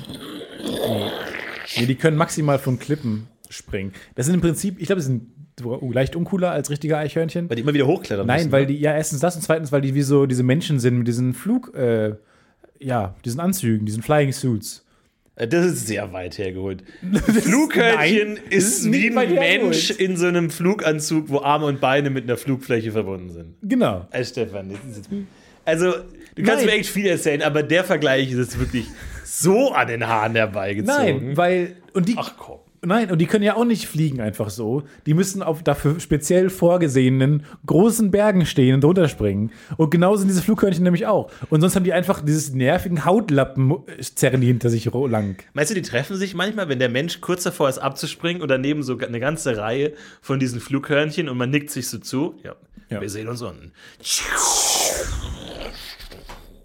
Nee, die können maximal von Klippen springen. Das sind im Prinzip, ich glaube, das sind so leicht uncooler als richtige Eichhörnchen. weil die immer wieder hochklettern Nein, müssen. weil ne? die, ja, erstens das und zweitens, weil die wie so diese Menschen sind mit diesen Flug, äh, ja, diesen Anzügen, diesen Flying Suits. Das ist sehr weit hergeholt. Flughörnchen Nein, das ist ist nicht wie ein weit Mensch hergeholt. in so einem Fluganzug, wo Arme und Beine mit einer Flugfläche verbunden sind. Genau. Also Stefan, das ist jetzt, also du kannst Nein. mir echt viel erzählen, aber der Vergleich ist jetzt wirklich so an den Haaren herbeigezogen. Nein, weil, und die, Ach komm. nein, und die können ja auch nicht fliegen einfach so. Die müssen auf dafür speziell vorgesehenen großen Bergen stehen und runterspringen. Und genau sind diese Flughörnchen nämlich auch. Und sonst haben die einfach dieses nervigen Hautlappen, äh, zerren die hinter sich ro- lang. Meinst du, die treffen sich manchmal, wenn der Mensch kurz davor ist abzuspringen und daneben so eine ganze Reihe von diesen Flughörnchen und man nickt sich so zu? Ja, Ja. wir sehen uns unten.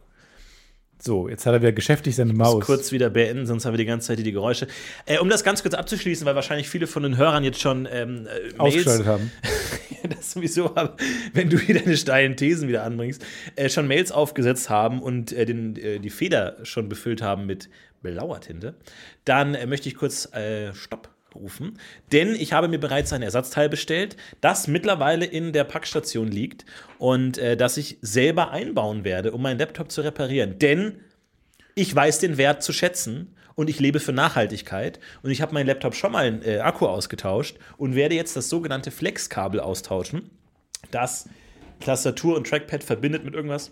So, jetzt hat er wieder geschäftig seine Ich muss Maus. kurz wieder beenden, sonst haben wir die ganze Zeit die Geräusche. Äh, um das ganz kurz abzuschließen, weil wahrscheinlich viele von den Hörern jetzt schon ähm, äh, Mails ausgeschaltet haben. das sowieso, aber wenn du wieder deine steilen Thesen wieder anbringst, äh, schon Mails aufgesetzt haben und äh, den, äh, die Feder schon befüllt haben mit blauer Tinte, dann äh, möchte ich kurz äh, Stopp rufen, denn ich habe mir bereits ein Ersatzteil bestellt, das mittlerweile in der Packstation liegt und äh, das ich selber einbauen werde, um meinen Laptop zu reparieren. Denn ich weiß den Wert zu schätzen und ich lebe für Nachhaltigkeit und ich habe meinen Laptop schon mal einen äh, Akku ausgetauscht und werde jetzt das sogenannte Flex-Kabel austauschen, das Tastatur und Trackpad verbindet mit irgendwas.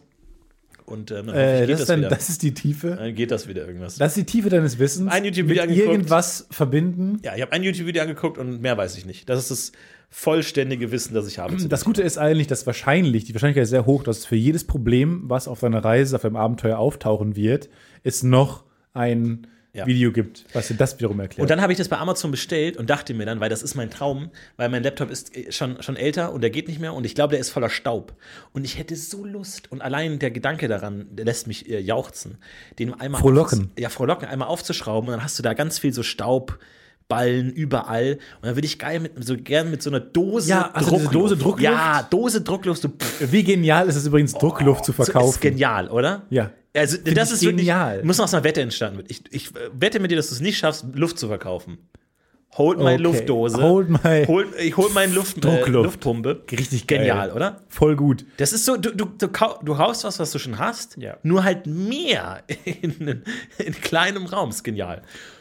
Und ähm, dann Äh, geht das, das, ist dann, wieder. das ist die Tiefe. Dann geht das wieder irgendwas. Das ist die Tiefe deines Wissens. Ein YouTube-Video mit angeguckt. irgendwas verbinden. Ja, ich habe ein YouTube-Video angeguckt und mehr weiß ich nicht. Das ist das vollständige Wissen, das ich habe. zu Das dem Gute ist eigentlich, dass wahrscheinlich, die Wahrscheinlichkeit ist sehr hoch, dass für jedes Problem, was auf deiner Reise, auf deinem Abenteuer auftauchen wird, es noch ein Ja. Video gibt, was dir das wiederum erklärt. Und dann habe ich das bei Amazon bestellt und dachte mir dann, weil das ist mein Traum, weil mein Laptop ist schon, schon älter und der geht nicht mehr und ich glaube, der ist voller Staub. Und ich hätte so Lust und allein der Gedanke daran, der lässt mich äh, jauchzen, den einmal Frohlocken. Auf, ja, frohlocken, einmal aufzuschrauben und dann hast du da ganz viel so Staubballen überall und dann würde ich geil mit so gern mit so einer Dose Ja, also diese Dose Druckluft? Ja, Dose Druckluft. So, pff, Wie genial ist es übrigens, Druckluft zu so verkaufen? ist genial, oder? Ja. Also, Find das ich ist wirklich, genial. muss aus einer Wette entstanden. Ich, ich äh, wette mit dir, dass du es nicht schaffst, Luft zu verkaufen. Hold my Okay. Luftdose. Hold my- hol, ich hol meine Luft, äh, Druckluft. Luftpumpe. Richtig geil. Genial, oder? Voll gut. Das ist so, du, du, du, kau- du haust was, was du schon hast, Ja. nur halt mehr in, in kleinem Raum. Ist genial.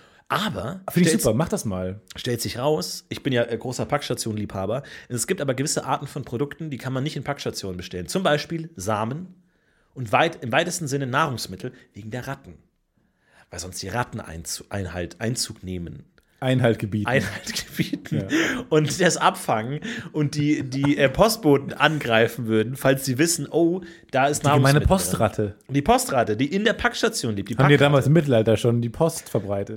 Aber Finde ich stellt- super, mach das mal. stellt sich raus, ich bin ja äh, großer Packstation-Liebhaber, es gibt aber gewisse Arten von Produkten, die kann man nicht in Packstationen bestellen. Zum Beispiel Samen und weit, im weitesten Sinne Nahrungsmittel wegen der Ratten. Weil sonst die Ratten Einzug, Einhalt, Einzug nehmen. Einhalt gebieten. Einhalt gebieten und das abfangen und die, die äh, Postboten angreifen würden, falls sie wissen, oh, da ist Die gemeine Nahrungsmittel Postratte. drin. Die Postratte, die in der Packstation lebt. Die Haben die Packratte. damals im Mittelalter schon die Post verbreitet.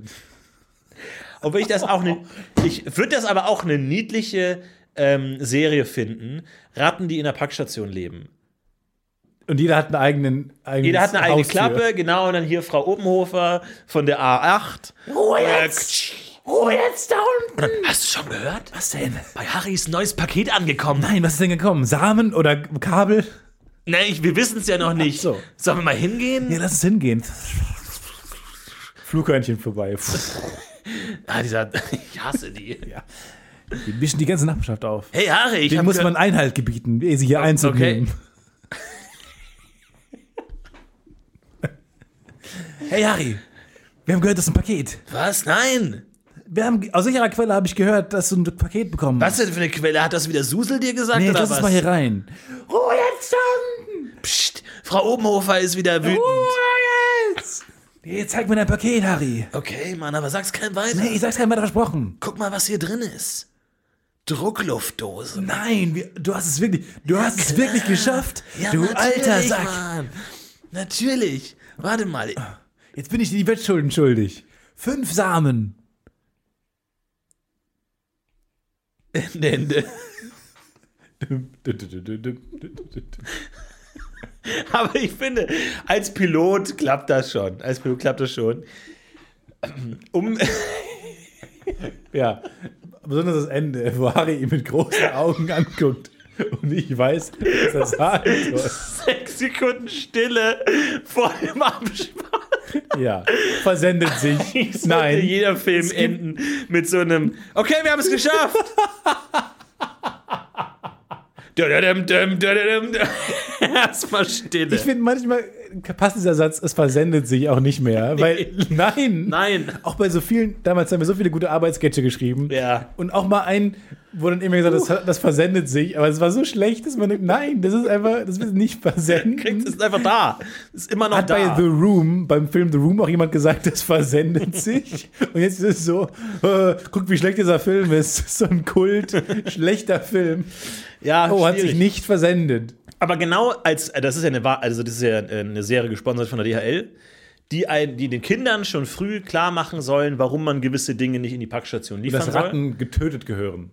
Obwohl ich das auch ne, ich würde das aber auch eine niedliche ähm, Serie finden. Ratten, die in der Packstation leben. Und jeder hat einen eigenen eigenes Jeder hat eine eigene Haustür. Klappe, genau, und dann hier Frau Obenhofer von der A acht. Ruhe jetzt! Ruhe jetzt da unten! Hast du schon gehört? Was denn? Bei Harry ist ein neues Paket angekommen. Nein, was ist denn gekommen? Samen oder Kabel? Nein, ich, wir wissen es ja noch nicht. Ach so. Sollen wir mal hingehen? Ja, lass uns hingehen. Flughörnchen vorbei. Ah, dieser, ich hasse die. Die mischen die ganze Nachbarschaft auf. Hey Harry, ich Den hab muss gehört- man Einhalt gebieten, ehe sie hier Einzug okay. nehmen. Hey Harry, wir haben gehört, das ist ein Paket. Was? Nein. Wir haben, aus sicherer Quelle habe ich gehört, dass du ein Paket bekommen Was denn für eine Quelle? Hat das wieder Susel dir gesagt Nee, oder lass was? uns mal hier rein. Ruhe jetzt da unten! Psst, Frau Obenhofer ist wieder wütend. Ruhe jetzt! Hey, zeig mir dein Paket, Harry. Okay, Mann, aber sag's keinem weiter. Nee, ich sag's keinem weiter versprochen. Guck mal, was hier drin ist. Druckluftdose. Nein, wir, du hast es wirklich, du hast es wirklich geschafft. Ja, du natürlich, alter Sack. Mann. Natürlich. Warte mal. Jetzt bin ich dir die Wettschulden schuldig. Fünf Samen. Nee, nee. Aber ich finde, als Pilot klappt das schon. Als Pilot klappt das schon. Um. Ja, besonders das Ende, wo Harry ihn mit großen Augen anguckt und ich weiß, was er sagen soll. Sechs Sekunden Stille vor dem Abspann. Ja, versendet sich. Sollte Nein, jeder Film gibt- enden mit so einem okay, wir haben es geschafft. Erstmal Stille. ich finde manchmal passt dieser Satz, es versendet sich auch nicht mehr, weil nein, Nein. auch bei so vielen, damals haben wir so viele gute Arbeitssketche geschrieben Ja. und auch mal einen, wo dann immer gesagt, das, das versendet sich, aber es war so schlecht, dass man denkt, nein, das ist einfach, das wird nicht versenden. Es ist einfach da. Es ist immer noch Hat da. bei The Room, beim Film The Room auch jemand gesagt, das versendet sich. Und jetzt ist es so, äh, guck, wie schlecht dieser Film ist. So ein Kult, schlechter Film. ja, Oh, hat schwierig. sich nicht versendet. Aber genau als, das ist ja eine, Wa- also das ist ja eine Serie gesponsert von der D H L, die, ein, die den Kindern schon früh klar machen sollen, warum man gewisse Dinge nicht in die Packstation liefern Dass soll. Ratten getötet gehören.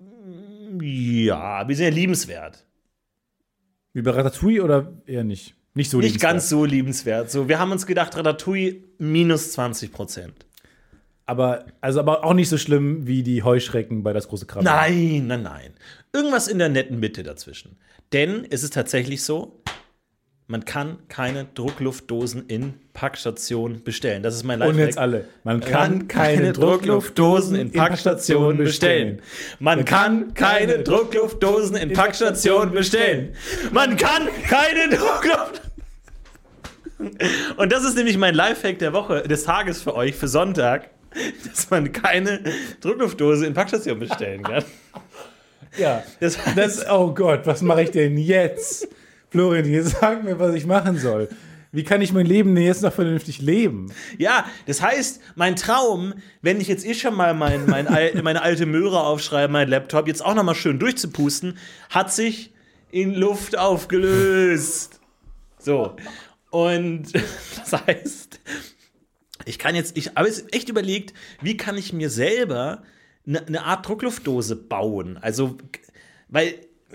Ja, wir sind ja liebenswert. Wie bei Ratatouille oder eher nicht? Nicht so nicht liebenswert. ganz so liebenswert. So, wir haben uns gedacht, Ratatouille minus zwanzig Prozent. Aber, also aber auch nicht so schlimm wie die Heuschrecken bei Das große Krabbe. Nein, nein, nein. Irgendwas in der netten Mitte dazwischen. Denn es ist tatsächlich so, man kann keine Druckluftdosen in Packstationen bestellen. Das ist mein Lifehack. Und jetzt alle. Man kann keine Druckluftdosen in Packstationen bestellen. Man kann keine Druckluftdosen in Packstationen bestellen. Man kann keine Druckluft... Und das ist nämlich mein Lifehack der Woche, des Tages für euch, für Sonntag, dass man keine Druckluftdose in Packstationen bestellen kann. Ja, Das heißt, das, oh Gott, was mache ich denn jetzt? Florian, jetzt sag mir, was ich machen soll. Wie kann ich mein Leben denn jetzt noch vernünftig leben? ja, das heißt, mein Traum, wenn ich jetzt eh schon mal mein, mein, al- meine alte Möhre aufschreibe, mein Laptop, jetzt auch noch mal schön durchzupusten, hat sich in Luft aufgelöst. So. Und das heißt, ich kann jetzt, ich habe jetzt echt überlegt, wie kann ich mir selber eine ne Art Druckluftdose bauen? Also, weil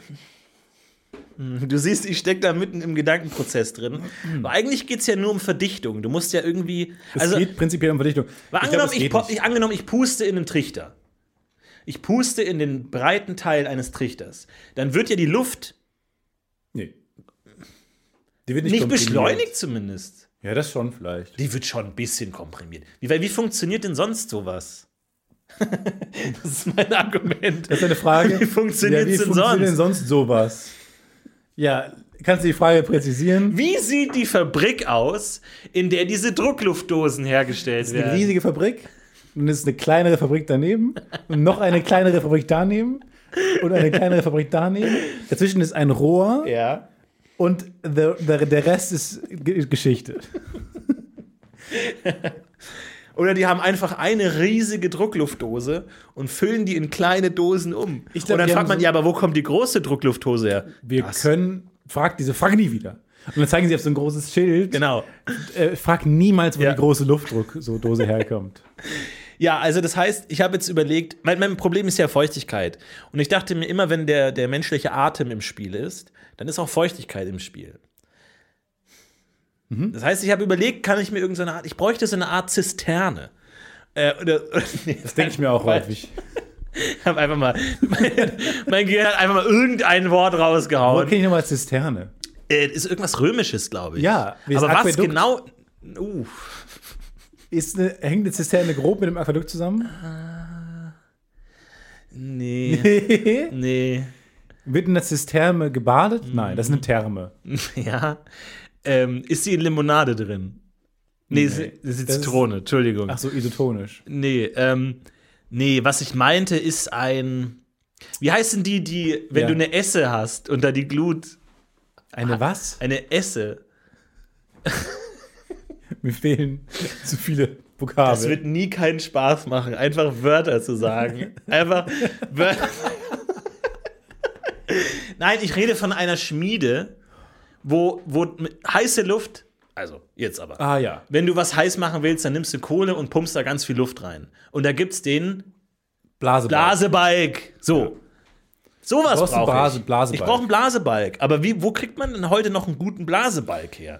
du siehst, ich stecke da mitten im Gedankenprozess drin. Aber eigentlich geht es ja nur um Verdichtung. Du musst ja irgendwie. Es Also, geht prinzipiell um Verdichtung. Weil Ich angenommen, glaub, es ich, geht po- nicht. ich, angenommen, ich puste in einen Trichter. Ich puste in den breiten Teil eines Trichters. Dann wird ja die Luft Nee. Die wird nicht, nicht komprimiert. beschleunigt zumindest. Ja, das schon vielleicht. Die wird schon ein bisschen komprimiert. Wie, weil, wie funktioniert denn sonst sowas? Das ist mein Argument. Das ist eine Frage. Wie funktioniert ja, es wie denn funktioniert denn sonst? sonst sowas? Ja, kannst du die Frage präzisieren? Wie sieht die Fabrik aus, in der diese Druckluftdosen hergestellt Das ist eine werden? riesige Fabrik. Und es ist eine kleinere Fabrik daneben. Und noch eine kleinere Fabrik daneben. Und eine kleinere Fabrik daneben. Dazwischen ist ein Rohr. Ja. Und der, der, der Rest ist G- Geschichte. Oder die haben einfach eine riesige Druckluftdose und füllen die in kleine Dosen um. Ich glaub, und dann die fragt haben man, so- ja, aber wo kommt die große Druckluftdose her? Wir Das- können, fragt diese Frage nie wieder. Und dann zeigen sie auf so ein großes Schild. Genau. Äh, frag niemals, wo Ja. die große Luftdruckdose herkommt. Ja, also das heißt, ich habe jetzt überlegt, mein, mein Problem ist ja Feuchtigkeit. Und ich dachte mir immer, wenn der, der menschliche Atem im Spiel ist, dann ist auch Feuchtigkeit im Spiel. Mhm. Das heißt, ich habe überlegt, kann ich mir irgendeine Art, ich bräuchte so eine Art Zisterne. Äh, oder, oder, nee, Das denke ich mir auch weil- häufig. Ich habe einfach mal, mein, mein Gehirn hat einfach mal irgendein Wort Wo rausgehauen. kenne ich nochmal Zisterne? Äh, ist irgendwas Römisches, glaube ich. Ja, wie das aber was Aquädukt. genau? Uh, Ist eine, hängt eine Zisterne grob mit dem Aquädukt zusammen? nee, nee, Wird in der Zisterne gebadet? Nein, das ist eine Therme. ja. Ähm, ist sie in Limonade drin? Nee, Nee. sie- das ist Das ist- Zitrone, Entschuldigung. Ach so, isotonisch. Nee, ähm, nee, was ich meinte, ist ein. Wie heißen die, die, wenn Ja. du eine Esse hast und da die Glut. Eine was? Eine Esse. Mir fehlen zu viele Vokabeln. Das wird nie keinen Spaß machen, einfach Wörter zu sagen. Einfach Wörter. Nein, ich rede von einer Schmiede, wo, wo mit heiße Luft, also jetzt aber. Ah ja. Wenn du was heiß machen willst, dann nimmst du Kohle und pumpst da ganz viel Luft rein. Und da gibt's den Blasebalg. Blasebalg. So. Sowas Du brauchst einen brauche Blase- ich. Blasebalg. Ich brauche einen Blasebalg. Aber wie, wo kriegt man denn heute noch einen guten Blasebalg her?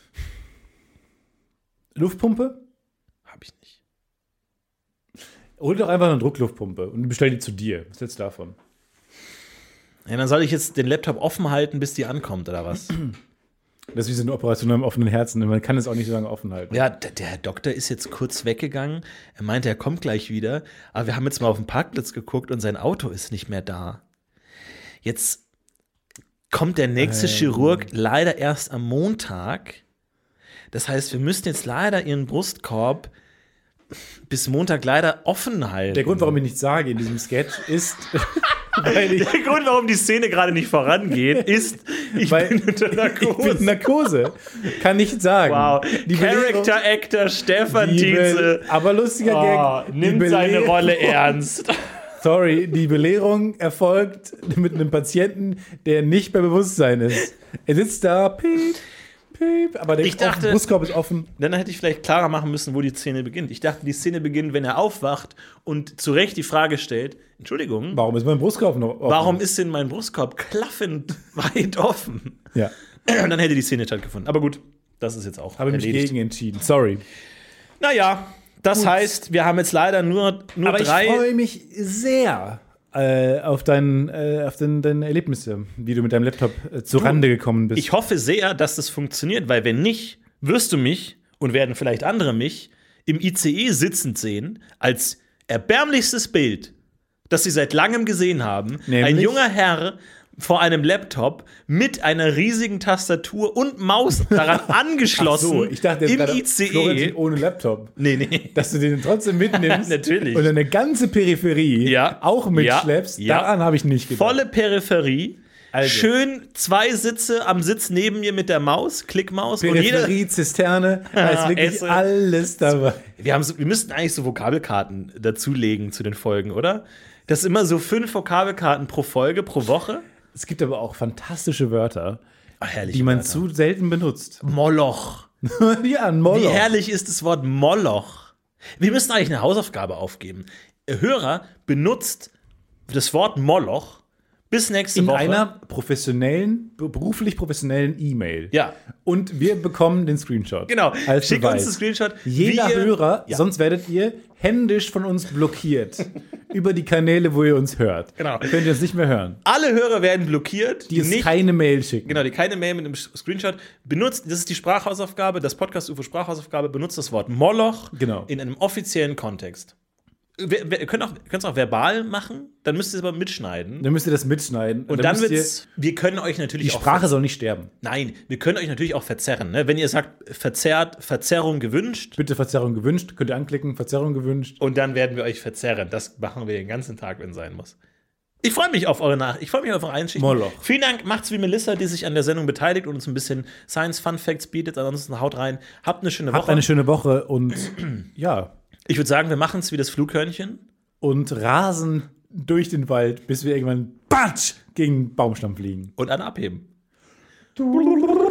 Luftpumpe? Hab ich nicht. Hol doch einfach eine Druckluftpumpe und bestell die zu dir. Was hältst du davon? Ja, dann soll ich jetzt den Laptop offen halten, bis die ankommt, oder was? Das ist wie so eine Operation am offenen Herzen. Man kann es auch nicht so lange offen halten. Ja, der, der Herr Doktor ist jetzt kurz weggegangen. Er meinte, er kommt gleich wieder. Aber wir haben jetzt mal auf den Parkplatz geguckt und sein Auto ist nicht mehr da. Jetzt kommt der nächste Ähm. Chirurg leider erst am Montag. Das heißt, wir müssen jetzt leider ihren Brustkorb bis Montag leider offen halten. Der Grund, warum ich nichts sage in diesem Sketch, ist, weil ich, Der Grund, warum die Szene gerade nicht vorangeht, ist, ich weil bin unter ich Narkose. bin Narkose. Kann nicht sagen. Wow. Die Belehrung- Character Actor Stefan die Tietze. Be- Aber lustiger Oh, Gag. die nimmt seine Belehrung- Rolle ernst. Sorry, die Belehrung erfolgt mit einem Patienten, der nicht bei Bewusstsein ist. Er sitzt da, piep, piep, aber der Ich dachte- Brustkorb ist offen. Dann hätte ich vielleicht klarer machen müssen, wo die Szene beginnt. Ich dachte, die Szene beginnt, wenn er aufwacht und zu Recht die Frage stellt: Entschuldigung, Warum ist mein Brustkorb noch offen? warum ist denn mein Brustkorb klaffend weit offen? Ja. Und dann hätte die Szene stattgefunden. Aber gut, das ist jetzt auch Habe mich erledigt. gegen entschieden. Sorry. Naja, das Gut. heißt, wir haben jetzt leider nur, nur Aber drei. ich freue mich sehr äh, auf, dein, äh, auf dein, deine Erlebnisse, wie du mit deinem Laptop äh, zu Rande gekommen bist. Ich hoffe sehr, dass das funktioniert, weil wenn nicht, wirst du mich und werden vielleicht andere mich im I C E sitzend sehen, als erbärmlichstes Bild, das sie seit langem gesehen haben. Nämlich? Ein junger Herr vor einem Laptop mit einer riesigen Tastatur und Maus daran angeschlossen Ach so, ich dachte jetzt im gerade I C Florentin E. ohne Laptop. Nee, nee. Dass du den trotzdem mitnimmst Natürlich. und deine ganze Peripherie Ja. auch mitschleppst, Ja. Ja. daran habe ich nicht gedacht. Volle Peripherie. Also. Schön zwei Sitze am Sitz neben mir mit der Maus, Klickmaus. Und jeder, Peripherie, Zisterne, da ist wirklich Esse. alles dabei. wir, haben so, wir müssten eigentlich so Vokabelkarten dazulegen zu den Folgen, oder? Das ist immer so fünf Vokabelkarten pro Folge, pro Woche. Es gibt aber auch fantastische Wörter, Ach, herrliche die man Wörter. zu selten benutzt. Moloch. Ja, ein Wie Moloch. herrlich ist das Wort Moloch. Wir müssen eigentlich eine Hausaufgabe aufgeben. Ihr Hörer benutzt das Wort Moloch bis nächste In Woche. einer professionellen, beruflich professionellen E-Mail. Ja. Und wir bekommen den Screenshot. Genau. Als Schickt Beweis. uns den Screenshot. Jeder wie ihr- Hörer, Ja. sonst werdet ihr händisch von uns blockiert. Über die Kanäle, wo ihr uns hört. Genau. Dann könnt ihr uns nicht mehr hören. Alle Hörer werden blockiert, Die uns nicht keine Mail schicken. Genau, die keine Mail mit einem Screenshot benutzt. Das ist die Sprachhausaufgabe, das Podcast-U F O Sprachhausaufgabe benutzt das Wort Moloch Genau. in einem offiziellen Kontext. Wir, wir können es auch verbal machen, dann müsst ihr es aber mitschneiden. Dann müsst ihr das mitschneiden. Und dann müsst ihr, wird's, wir können euch natürlich die auch Sprache ver- soll nicht sterben. Nein, wir können euch natürlich auch verzerren. Ne? Wenn ihr sagt, verzerrt, Verzerrung gewünscht, Bitte Verzerrung gewünscht. Könnt ihr anklicken, Verzerrung gewünscht. und dann werden wir euch verzerren. Das machen wir den ganzen Tag, wenn es sein muss. Ich freue mich auf eure Nach ich freue mich auf eure Einschichten. Moloch. Vielen Dank, macht's wie Melissa, die sich an der Sendung beteiligt und uns ein bisschen Science Fun Facts bietet. Ansonsten haut rein. Habt eine schöne Habt Woche. eine schöne Woche und ja. Ich würde sagen, wir machen es wie das Flughörnchen. Und rasen durch den Wald, bis wir irgendwann batsch gegen einen Baumstamm fliegen. Und an abheben. Du